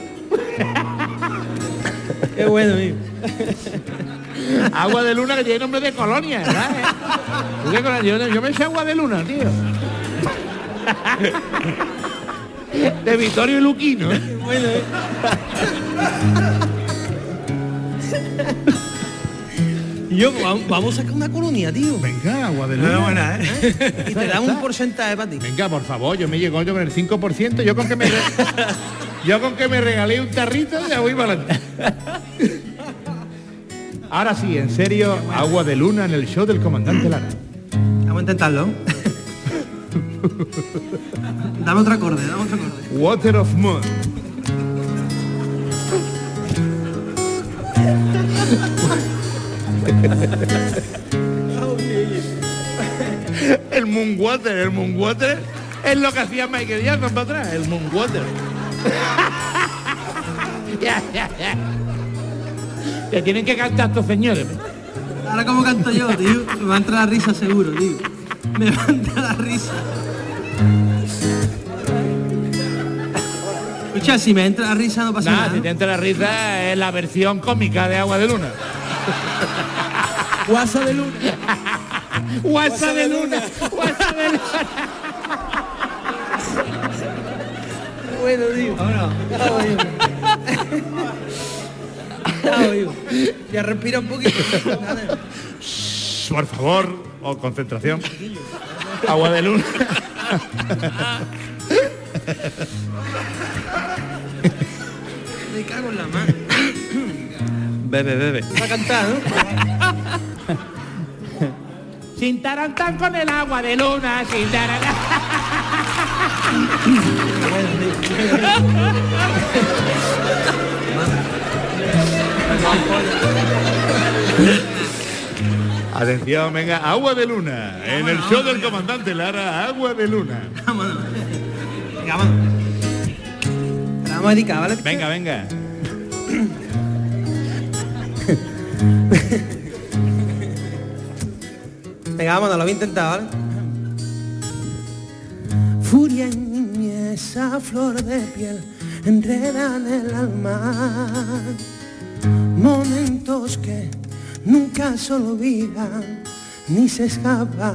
Qué bueno, tío. Agua de Luna que tiene nombre de colonia, ¿verdad? ¿Eh? ¿Tú qué colonia? Yo, yo me sé Agua de Luna, tío. De Vittorio y Luquino, ¿eh? Qué bueno, ¿eh? Y yo, vamos, vamos a sacar una colonia, tío. Venga, Agua de Luna. buena, ¿eh? Y te dan un porcentaje para ti. Venga, por favor, yo me llego yo con el cinco por ciento, yo con que me re- yo con que me regalé un tarrito ya voy para adelante. Ahora sí, en serio, Agua de Luna en el show del comandante Lara. Vamos a intentarlo. Dame otro acorde, dame otro acorde. Water of Moon. El Moonwater, el Moonwater es lo que hacía Michael Jackson para atrás, el Moonwater. Ya, ya, ya. Te tienen que cantar estos señores. Ahora como canto yo, tío, me va a entrar la risa seguro, tío. Me va a entrar la risa. Escucha, si me entra la risa no pasa Nada, nada. si te entra la risa es la versión cómica de Agua de Luna. Guasa de luna. Guasa de Luna, Guasa de Luna. Bueno, tío. Vámonos. Ya respira un poquito. Por favor, o concentración. Agua de Luna. Me cago en la mano. Bebe, bebe. Va a cantar, ¿no? sin tarantán con el agua de luna, sin tarantán. Atención, venga, agua de luna. En el show del comandante Lara, agua de luna. Vámonos. Venga, vámonos. La vamos a dedicar, ¿vale? Venga, venga. Venga, vámonos, lo voy a intentar, ¿vale? Furia en mí, esa flor de piel enreda en el alma. Momentos que nunca se olvidan ni se escapan.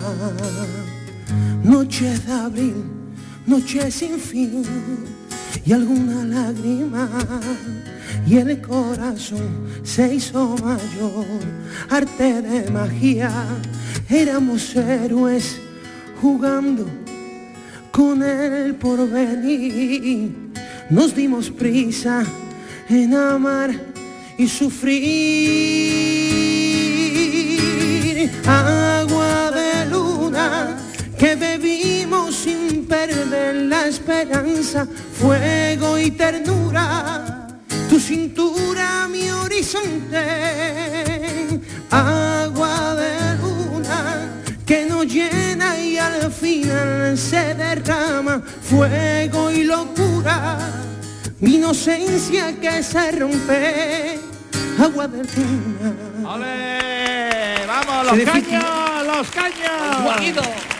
Noche de abril, noche sin fin y alguna lágrima. Y el corazón se hizo mayor, arte de magia. Éramos héroes jugando con el porvenir. Nos dimos prisa en amar y sufrir. Agua de luna que bebimos sin perder la esperanza. Fuego y ternura, tu cintura mi horizonte. Agua de luna que nos llena y al final se derrama. Fuego y locura, mi inocencia que se rompe. Agua de luna. ¡Ole! ¡Vamos, los caños! ¡Los caños! ¡Juanito!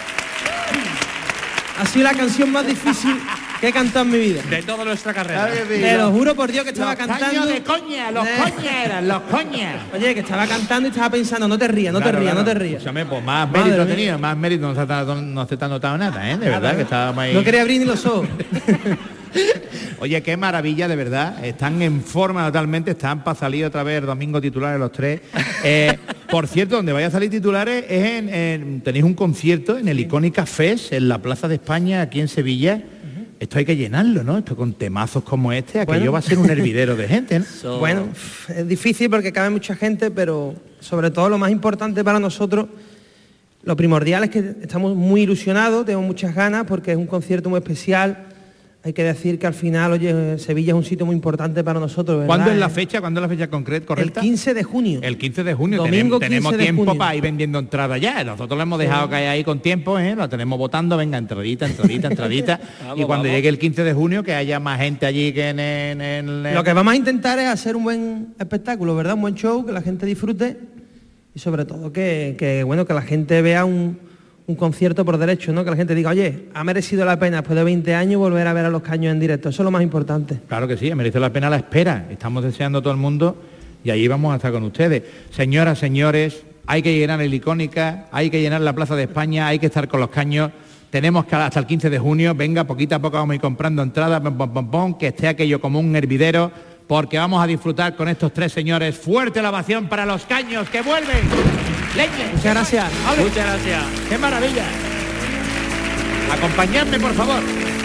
Ha sido la canción más difícil que he cantado en mi vida. De toda nuestra carrera. Te lo juro por Dios que estaba los cantando. Caños de coña, los coñas eran, los coñas. Oye, que estaba cantando y estaba pensando, no te rías, no Claro, te rías, claro. no te rías. Escúchame, pues más Madre mérito mía. tenía, más mérito, no se, está, no se te ha notado nada, ¿eh? De verdad, que estábamos ahí. No quería abrir ni los ojos. Oye, qué maravilla, de verdad. Están en forma totalmente, están para salir otra vez el domingo titulares los tres. Eh, por cierto, donde vaya a salir titulares es en, en- tenéis un concierto en el Icónica Fest, en la Plaza de España, aquí en Sevilla. Esto hay que llenarlo, ¿no? Esto con temazos como este, aquello Bueno. va a ser un hervidero de gente, ¿no? Bueno, es difícil porque cabe mucha gente, pero sobre todo lo más importante para nosotros, lo primordial es que estamos muy ilusionados, tenemos muchas ganas porque es un concierto muy especial. Hay que decir que al final, oye, Sevilla es un sitio muy importante para nosotros, ¿verdad? ¿Cuándo es la Eh, fecha? ¿Cuándo es la fecha concreta, correcta? El quince de junio. El quince de junio. Domingo tenemos tenemos quince de tiempo junio. para ir vendiendo entradas ya. Nosotros lo hemos dejado caer ahí con tiempo, ¿eh? Lo tenemos votando, venga, entradita, entradita, entradita. Vamos, y cuando vamos. llegue el quince de junio, que haya más gente allí que en, en- en- Lo que vamos a intentar es hacer un buen espectáculo, ¿verdad? Un buen show, que la gente disfrute y sobre todo que, que, bueno, que la gente vea un, un concierto por derecho, ¿no? Que la gente diga, oye, ha merecido la pena después de veinte años volver a ver a Los Caños en directo. Eso es lo más importante. Claro que sí, merece la pena la espera. Estamos deseando a todo el mundo y ahí vamos a estar con ustedes. Señoras, señores, hay que llenar el Icónica, hay que llenar la Plaza de España, hay que estar con Los Caños. Tenemos que hasta el quince de junio, venga, poquito a poco vamos a ir comprando entradas, pom, pom, pom, pom, que esté aquello como un hervidero, porque vamos a disfrutar con estos tres señores. Fuerte la ovación para Los Caños, que vuelven. Leñe. Muchas gracias. Ole. Muchas gracias. ¡Qué maravilla! Acompañadme, por favor.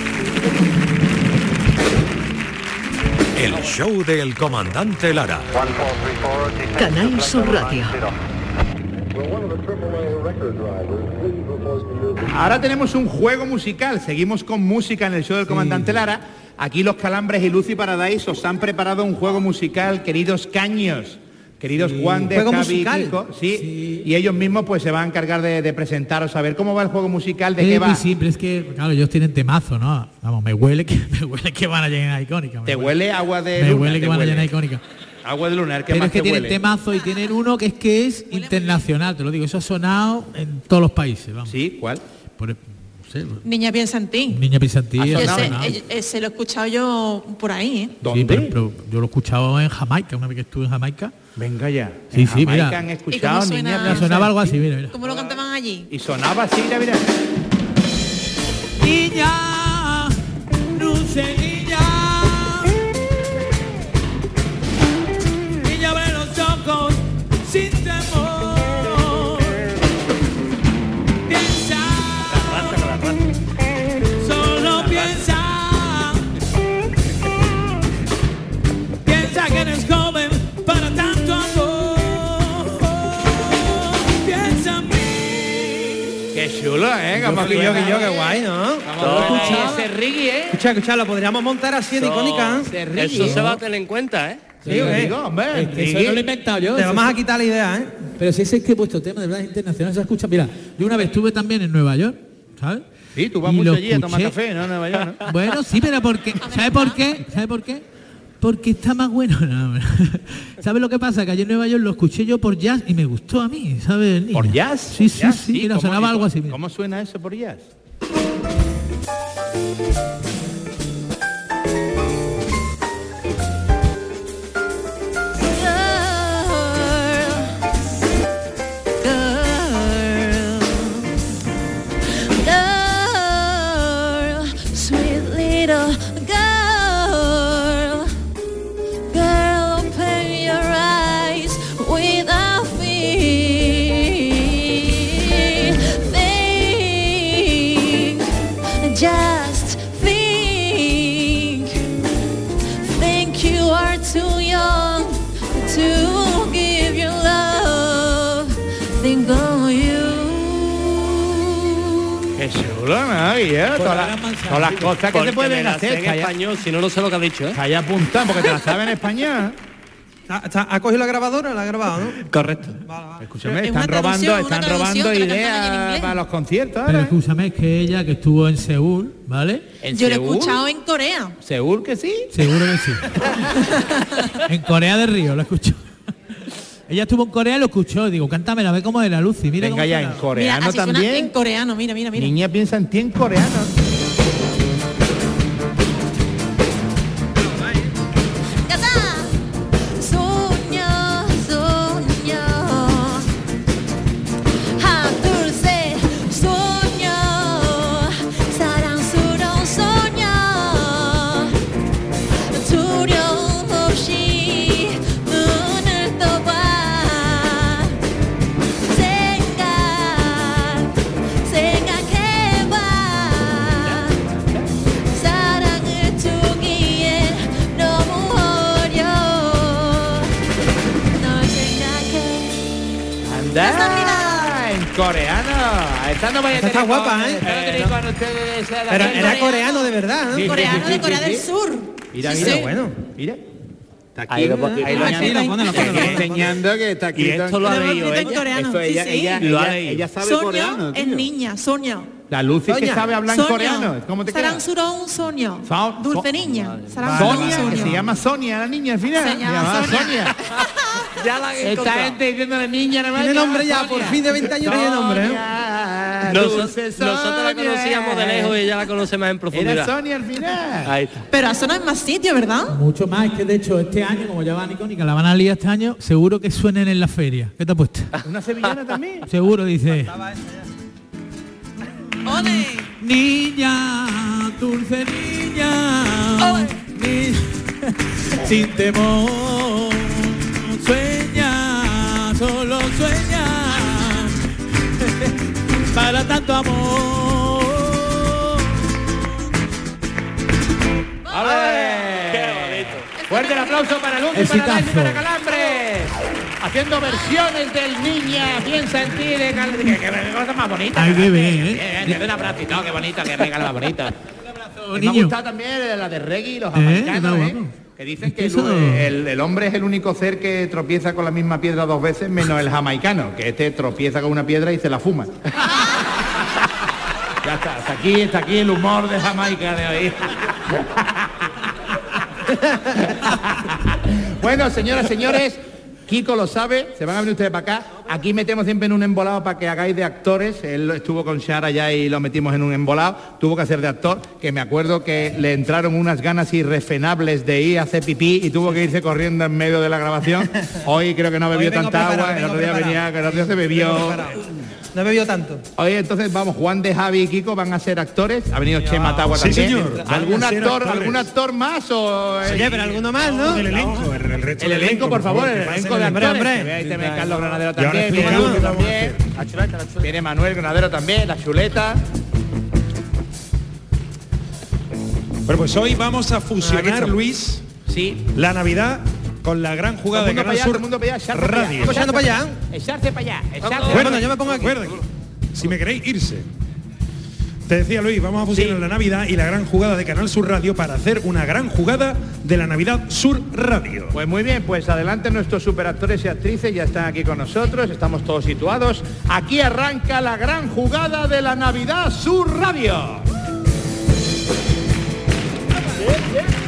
El show del comandante Lara. Canal Sur Radio. Ahora tenemos un juego musical, seguimos con música en el show del comandante Lara. Aquí los Calambres y Lucy Paradise os han preparado un juego musical, queridos caños, queridos Sí. Juan de ¿Juego Javi, musical? Kiko, sí, y ellos mismos pues se van a encargar de, de presentaros, a ver cómo va el juego musical, de Es qué muy va. simple, es que, claro, ellos tienen temazo, ¿no? Vamos, me huele que me huele que van a llenar icónica. me Te huele agua de Me luna, huele que te van huele. a llenar icónica. Agua de luna, el que Pero más es que te tienen huele. temazo y tienen uno que es que es internacional, te lo digo, eso ha sonado en todos los países, vamos. Sí, ¿cuál? Por, no sé, Niña piensa en ti. Niña Pisantí. Yo ha sé, sonado. eh, eh, se lo he escuchado yo por ahí, ¿eh? Sí, pero, pero yo lo he escuchado en Jamaica, una vez que estuve en Jamaica. Venga ya. Sí, En sí, Jamaica mira. han ¿Y escuchado cómo suena? Niña Me Piensa sonaba en algo ti. así, mira, mira. ¿Cómo lo cantaban allí? Y sonaba así, mira, mira. Niña, dulce niña, niña abre los ojos sin temor, piensa, solo piensa, piensa que eres joven para tanto amor, piensa en mí. Qué chulo, ¿eh? Como que yo, que yo, qué guay, ¿no? Escucha ese reggae, ¿eh? Escucha, escucha, lo podríamos montar así de icónica. ¿eh? Eso se va a tener en cuenta, ¿eh? Sí, sí, digo, hombre, es que eso no lo he inventado yo. Te vamos a quitar la idea, ¿eh? Pero si ese es que vuestro tema de verdad internacional se escucha. Mira, yo una vez estuve también en Nueva York, ¿sabes? Sí, tú vas Y mucho lo allí a tomar escuché. café, ¿no? Nueva York, ¿no? Bueno, sí, pero porque, ¿sabe por qué? ¿Sabe por qué? Porque está más bueno. No, ¿sabes lo que pasa? Que ayer en Nueva York lo escuché yo por jazz y me gustó a mí, ¿sabes? Niña? ¿Por jazz? Sí, sí, Jazz, sí, mira, ¿Cómo- sonaba algo así. Mira. ¿Cómo suena eso por jazz? Girl, sweet little girl, girl, open your eyes without fear. Think, just think, think you are too young to give your love. Think of you. Qué chulo, ¿no? Guillermo? Todas las- todas las cosas que Porque se pueden me la hacer. sé en Calla, español, si no, no sé lo que ha dicho, ¿eh? calla apuntan, porque te la sabes en español. ¿Está- está- ¿Ha cogido la grabadora? La ha grabado, ¿no? Correcto. Escúchame, Es están una robando, traducción, están una traducción robando que la cantan en ideas inglés. para los conciertos Pero ahora. ¿eh? escúchame, es que ella que estuvo en Seúl, ¿vale? ¿En Yo lo he Seúl? escuchado en Corea. ¿Seúl que sí? Seguro que sí. En Corea del Río lo escuchó. Ella estuvo en Corea y lo escuchó. Digo, cántame, la ve como era Lucy. Mira Venga cómo ya, suena. en coreano Mira, así suena también. en coreano, mira, mira, mira. Niña piensa en ti en coreano. 가자! 소녀, 소녀. 하나, 둘, 셋. 소녀. 사랑스러운 소녀. 두려움 없이 눈을 떠봐. 생각, 생각해봐. 사랑을 두기엔 너무 어려. 널 생각해. ¡Anda! En coreano. Esta no vaya a Esta está tener guapa, con- ¿eh? esta no tenéis con ustedes esa- Pero la- era coreano de verdad, ¿no? Sí, sí, Coreano sí, de sí, Corea sí, del sí. Sur. Mira, Sí, mira, sí. bueno. Mira. Está aquí, Ahí lo- ahí ahí lo lo añade. pone, lo pone, lo pone, lo pone. enseñando que está aquí. Y esto lo ha Lo hemos leído escrito en ella. coreano. Esto Sí, ella, sí. ella, Lo ha ella, leído. ella sabe Soño coreano. es tío. niña, soño. La Lucy que Soña. sabe hablar en coreano. ¿Cómo te queda? 사랑스러운 소녀. So- Dulce so- niña. 사랑스러운 Sonia, que se 소녀. llama Sonia, la niña al final. Se llama Sonia. Ya la han Esta encontrado. gente diciéndole niña, nada más. Tiene ya, nombre ya, Sonia. por fin de veinte años tiene nombre, ¿eh? Sonia, Nosotros, dulce nosotros la Sonia. conocíamos de lejos y ella la conoce más en Era profundidad. Sonia al final. Ahí está. Pero ha sonado en más sitios, ¿verdad? Mucho más, es que de hecho este año, como ya van icónicas, la van a liar este año, seguro que suenen en la feria. ¿Qué te ha puesto? Una sevillana también. Seguro, dice. ¡Ole! Niña, dulce niña, ni- sin temor, sueña, solo sueña, para tanto amor. ¡Ale! Fuerte el aplauso para Lucy, para Exitazo. Daisy, para Calambres. Haciendo versiones del Niña, piensa en ti de Calambres. Qué, qué cosa más bonita. Hay que ver, ¿eh? Bien, bien, un abracito, qué bonito, qué regalo más bonito. Me ha niño. gustado también la de reggae y los Eh, jamaicanos, está ¿eh? guapo. Que dicen Es que que eso- el, el- el hombre es el único ser que tropieza con la misma piedra dos veces, menos el jamaicano, que este tropieza con una piedra y se la fuma. Ya está, hasta aquí, está aquí el humor de Jamaica de hoy. Bueno, señoras, señores, Kiko lo sabe, se van a venir ustedes para acá. Aquí metemos siempre en un embolado para que hagáis de actores. Él estuvo con Shara ya y lo metimos en un embolado. Tuvo que hacer de actor, que me acuerdo que le entraron unas ganas irrefrenables de ir a hacer pipí y tuvo que irse corriendo en medio de la grabación. Hoy creo que no bebió Hoy vengo tanta preparado, agua, el vengo otro día preparado. venía, que el otro día se bebió. No bebió tanto. Oye, entonces vamos, Juan de Javi y Kiko van a ser actores. Ha venido Chema Tagua Sí, también. señor. ¿Algún Van a ser actor, actores. algún actor más o Oye, pero alguno más, ¿no? El elenco, el, el resto el del elenco, por favor, el que elenco de pasen actores? hombre. Que veáis también Carlos Granadero Y ahora también, viene explicamos Lucy qué vamos a también, la chuleta, la chuleta. Viene Manuel Granadero también, la chuleta. Bueno, pues hoy vamos a Aquí fusionar, estamos. Luis, Sí. la Navidad con la gran jugada Todo el de mundo para Canal allá, todo Sur el mundo para allá, echarse para allá. Radio. Vamos echando para allá. Echarse para allá, echarse Bueno, para yo me pongo aquí. Recuerden, si me queréis irse. Te decía Luis, vamos a fusionar sí. la Navidad y la gran jugada de Canal Sur Radio para hacer una gran jugada de la Navidad Sur Radio. Pues muy bien, pues adelante nuestros superactores y actrices, ya están aquí con nosotros, estamos todos situados. Aquí arranca la gran jugada de la Navidad Sur Radio. Bien, bien.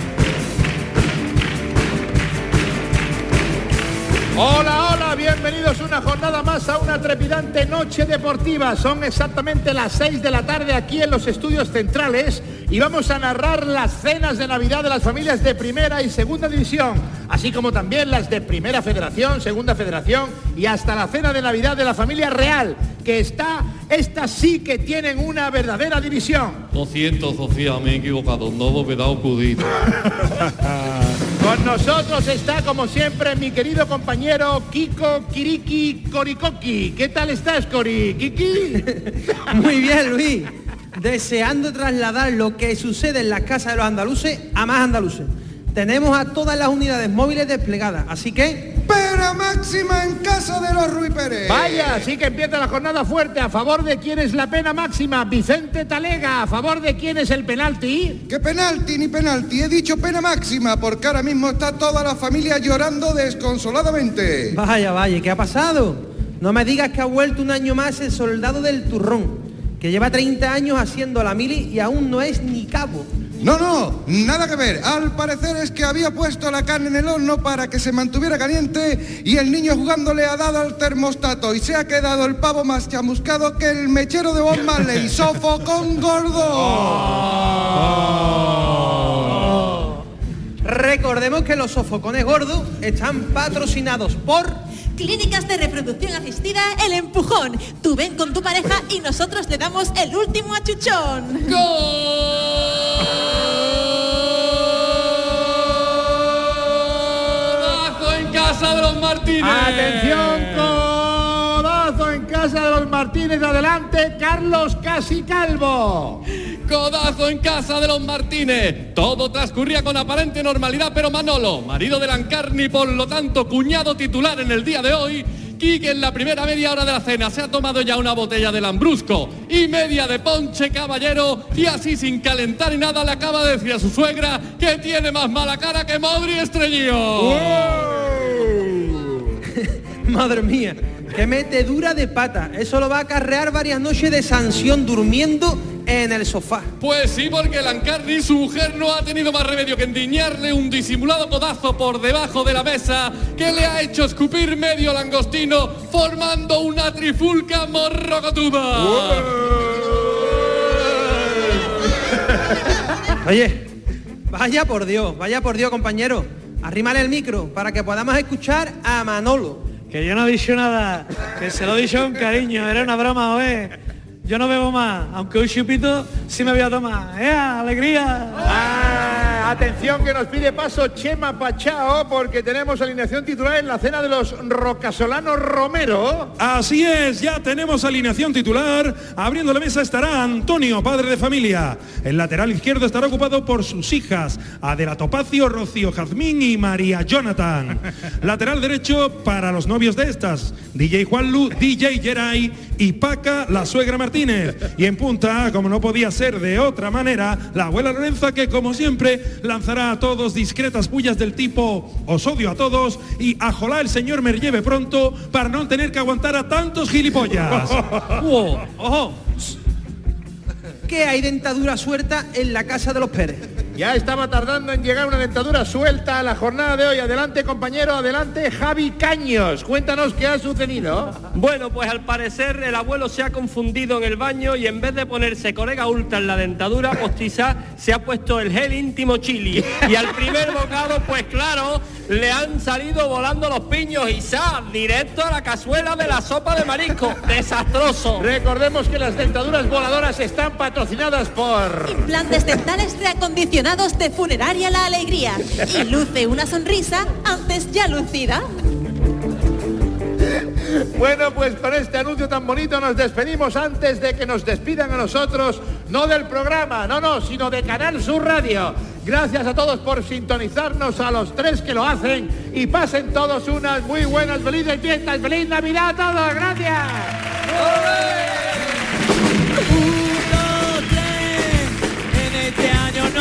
Hola, hola, bienvenidos una jornada más a una trepidante noche deportiva. Son exactamente las seis de la tarde aquí en los estudios centrales y vamos a narrar las cenas de Navidad de las familias de Primera y Segunda División, así como también las de Primera Federación, Segunda Federación y hasta la cena de Navidad de la familia real, que está, estas sí que tienen una verdadera división. Lo siento, Sofía, me he equivocado, no volverá a ocurrir. Con nosotros está, como siempre, mi querido compañero Kiko Kiriki Coricoqui. ¿Qué tal estás, Cori? ¿Kiki? Muy bien, Luis. Deseando trasladar lo que sucede en las casas de los andaluces a más andaluces. Tenemos a todas las unidades móviles desplegadas, así que... ¡Pena máxima en casa de los Ruiz Pérez! Vaya, así que empieza la jornada fuerte. ¿A favor de quién es la pena máxima? Vicente Talega. ¿A favor de quién es el penalti? ¿Qué penalti ni penalti? He dicho pena máxima porque ahora mismo está toda la familia llorando desconsoladamente. Vaya, vaya, ¿qué ha pasado? No me digas que ha vuelto un año más el soldado del turrón, que lleva treinta años haciendo la mili y aún no es ni cabo. No, no, nada que ver. Al parecer es que había puesto la carne en el horno para que se mantuviera caliente y el niño jugando le ha dado al termostato y se ha quedado el pavo más chamuscado que el mechero de Bob Marley. ¡Sofocón gordo! Oh. Recordemos que los sofocones gordos están patrocinados por... Clínicas de Reproducción Asistida El Empujón. Tú ven con tu pareja y nosotros le damos el último achuchón. ¡Codazo en casa de los Martínez! ¡Atención, codazo en casa de los Martínez! ¡Adelante, Carlos Casicalvo! Codazo en casa de los Martínez. Todo transcurría con aparente normalidad, pero Manolo, marido de Lancarni, por lo tanto cuñado titular en el día de hoy, Quique en la primera media hora de la cena se ha tomado ya una botella de Lambrusco y media de ponche caballero y así sin calentar ni nada le acaba de decir a su suegra que tiene más mala cara que Modri Estreñido. ¡Wow! Madre mía, qué metedura de pata. Eso lo va a acarrear varias noches de sanción durmiendo en el sofá. Pues sí, porque Lancarni, su mujer, no ha tenido más remedio que endiñarle un disimulado codazo por debajo de la mesa que le ha hecho escupir medio langostino formando una trifulca morrocotuda. Oye, vaya por Dios, vaya por Dios, compañero. Arrímale el micro para que podamos escuchar a Manolo. Que yo no he dicho nada, que se lo he dicho con cariño, era una broma, oe. Yo no bebo más, aunque un chupito sí me voy a tomar. ¡Eh, alegría! Ah, atención que nos pide paso Chema Pachao porque tenemos alineación titular en la cena de los Rocasolanos Romero. Así es, ya tenemos alineación titular. Abriendo la mesa estará Antonio, padre de familia. El lateral izquierdo estará ocupado por sus hijas, Adela Topacio, Rocío Jazmín y María Jonathan. Lateral derecho para los novios de estas, D J Juanlu, D J Geray y Paca, la suegra Martínez. Y en punta, como no podía ser de otra manera, la abuela Lorenza, que como siempre lanzará a todos discretas pullas del tipo os odio a todos y ajolá el señor me lleve pronto para no tener que aguantar a tantos gilipollas. ¡Wow! ¡Ojo! ¿Qué hay dentadura suelta en la casa de los Pérez? Ya estaba tardando en llegar una dentadura suelta a la jornada de hoy. Adelante, compañero, adelante, Javi Caños. Cuéntanos qué ha sucedido. Bueno, pues al parecer el abuelo se ha confundido en el baño y en vez de ponerse Corega Ultra en la dentadura postiza, se ha puesto el gel íntimo chili. Y al primer bocado, pues claro, le han salido volando los piños y ¡sa! Directo a la cazuela de la sopa de marisco. Desastroso. Recordemos que las dentaduras voladoras están patrocinadas por... Implantes dentales reacondicionados de Funeraria La Alegría. Y luce una sonrisa antes ya lucida. Bueno, pues con este anuncio tan bonito nos despedimos antes de que nos despidan a nosotros, no del programa, no, no, sino de Canal Sur Radio. Gracias a todos por sintonizarnos, a los tres que lo hacen, y pasen todos unas muy buenas, felices fiestas, feliz Navidad a todos, gracias. ¡Olé!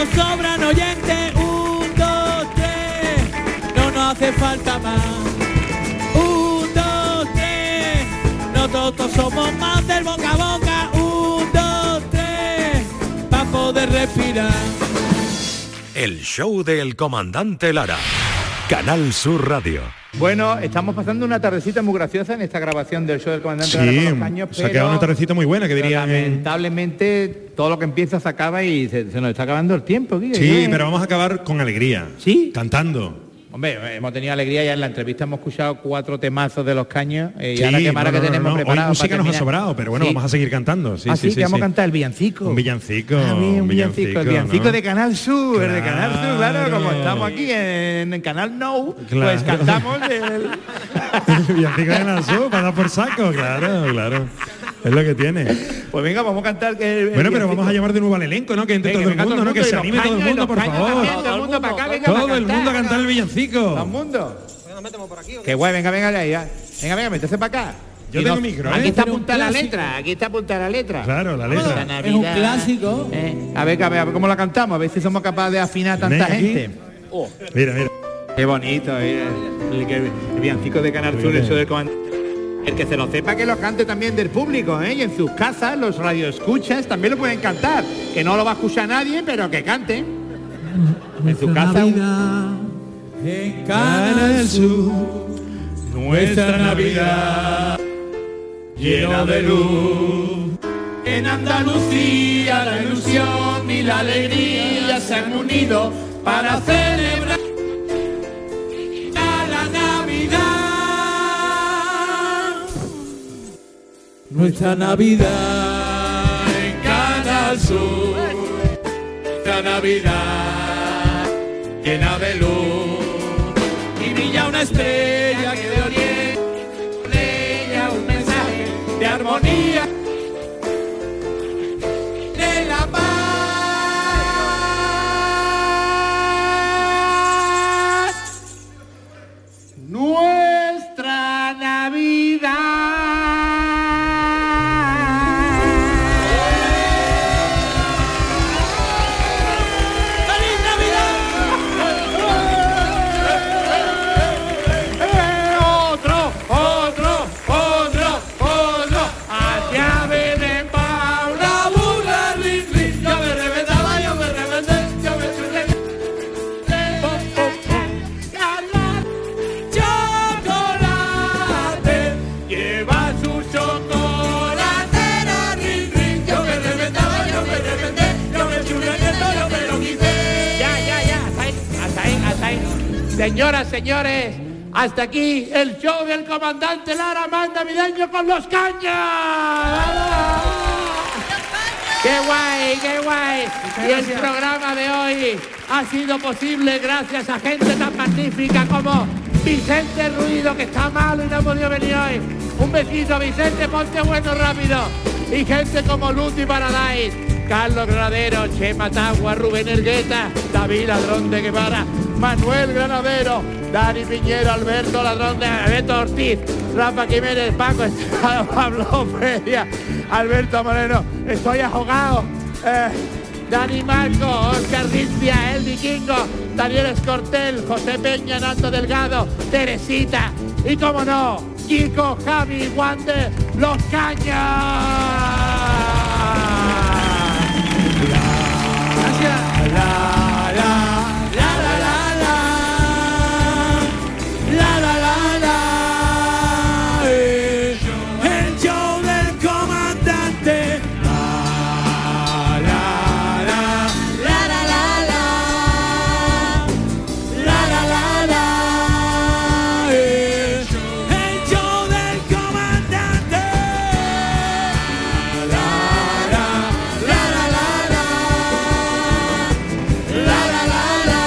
nos sobran oyentes. Un, dos, tres, no nos hace falta más. Un, dos, tres, nosotros somos más del boca a boca. Un, dos, tres, para poder respirar. El show del comandante Lara. Canal Sur Radio. Bueno, estamos pasando una tardecita muy graciosa en esta grabación del show del comandante Lara Sí, con los caños, se ha quedado una tardecita muy buena, que pero dirían en- lamentablemente todo lo que empieza se acaba y se, se nos está acabando el tiempo. Guille. Sí, ¿Eh? pero vamos a acabar con alegría. ¿Sí? Cantando. Hombre, hemos tenido alegría ya en la entrevista, hemos escuchado cuatro temazos de los caños eh, y Sí, ahora que para no, no, que tenemos no, no. preparado. Hoy música para nos ha terminar. sobrado, pero bueno, Sí. vamos a seguir cantando. Sí, Ah, sí, sí, sí, que vamos sí. a cantar el villancico. Un villancico. Ah, bien, un villancico, el villancico ¿no? de Canal Sur, el de Canal Sur, claro, Claro. como estamos aquí en, en Canal No, Claro. pues cantamos el... El villancico de Canal Sur, para dar por saco, claro, claro. Es lo que tiene. Pues venga, vamos a cantar que el Bueno, pero villancico. vamos a llamar de nuevo al elenco, ¿no? Que entre Venga, todo el venga, mundo, ¿no? Que y se los anime todo el caños, y mundo, los por caños favor. también, todo el mundo para acá, venga, Todo para el mundo a cantar el villancico. Todo el mundo. Qué guay, venga, venga, ya, ya. Venga, venga, métese para acá. Yo Y tengo nos- micro, ¿eh? Aquí está Pero un apuntada la clásico. letra, aquí está apuntada la letra. Claro, la letra. Esta Es un Navidad, clásico. eh, A ver, a ver, a ver cómo la cantamos, a ver si somos capaces de afinar tanta Ven aquí. gente. Oh, Mira, mira. qué bonito, eh, el, el, el villancico de Canal Sur, Bien. eso del comandante. El que se lo sepa que lo cante también del público, ¿eh? Y en sus casas, los radioescuchas también lo pueden cantar. Que no lo va a escuchar nadie, pero que cante. En su casa. un- En Canal Sur, nuestra Navidad lleno de luz. En Andalucía la ilusión y la alegría se han unido para celebrar la Navidad. Nuestra Navidad en Canal Sur, nuestra Navidad llena de luz y brilla una estrella que de oriente leía un mensaje de armonía, de la paz. Nuestra Navidad. ¡Feliz Navidad! ¡Eh, otro, otro, otro, otro! Hacia Belén Paula, burla, rin, rin. Yo me reventaba, yo me reventé, yo me chulé. Pom, pom, pom. Chocolate, lleva su chocolatera, rin, rin. Yo me reventaba, yo me reventé, yo me chulé, yo me lo quité. Ya, ya, ya, hasta ahí, hasta ahí, hasta ahí. Señoras, señores, hasta aquí el show del comandante Lara más navideño con los caños. ¡Vamos! ¡Qué guay, qué guay! Y el programa de hoy ha sido posible gracias a gente tan magnífica como Vicente Ruido, que está malo y no ha podido venir hoy. Un besito, Vicente, ponte bueno rápido. Y gente como Lucy Paradise, Carlos Granadero, Chema Tagua, Rubén Ergueta, David Ladrón de Guevara, Manuel Granadero, Dani Piñero, Alberto Ladrón de Alberto Ortiz, Rafa Jiménez, Paco Estrada, Pablo Feria, Alberto Moreno, estoy ahogado, eh, Dani Marco, Oscar Rincia, El Vikingo, Daniel Escortel, José Peña, Nato Delgado, Teresita y como no, Kiko, Javi, Wander, Los Caños. Gracias. La, la, la, la, la, la. La, la, la, la. Eh. El show del comandante. La, la, la. La, la, la, la. La, la, la, la. Eh. El show del comandante. La, la, la, la, la, la. La, la, la, la.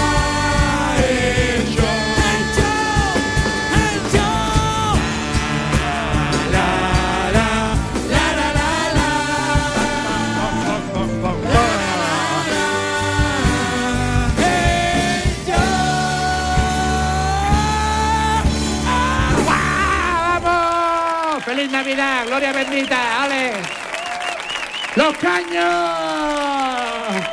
El show. El show. El show. La, la, la, la, la, la. ¡Vamos! ¡Feliz Navidad! ¡Gloria bendita! ¡Ale! ¡Los caños!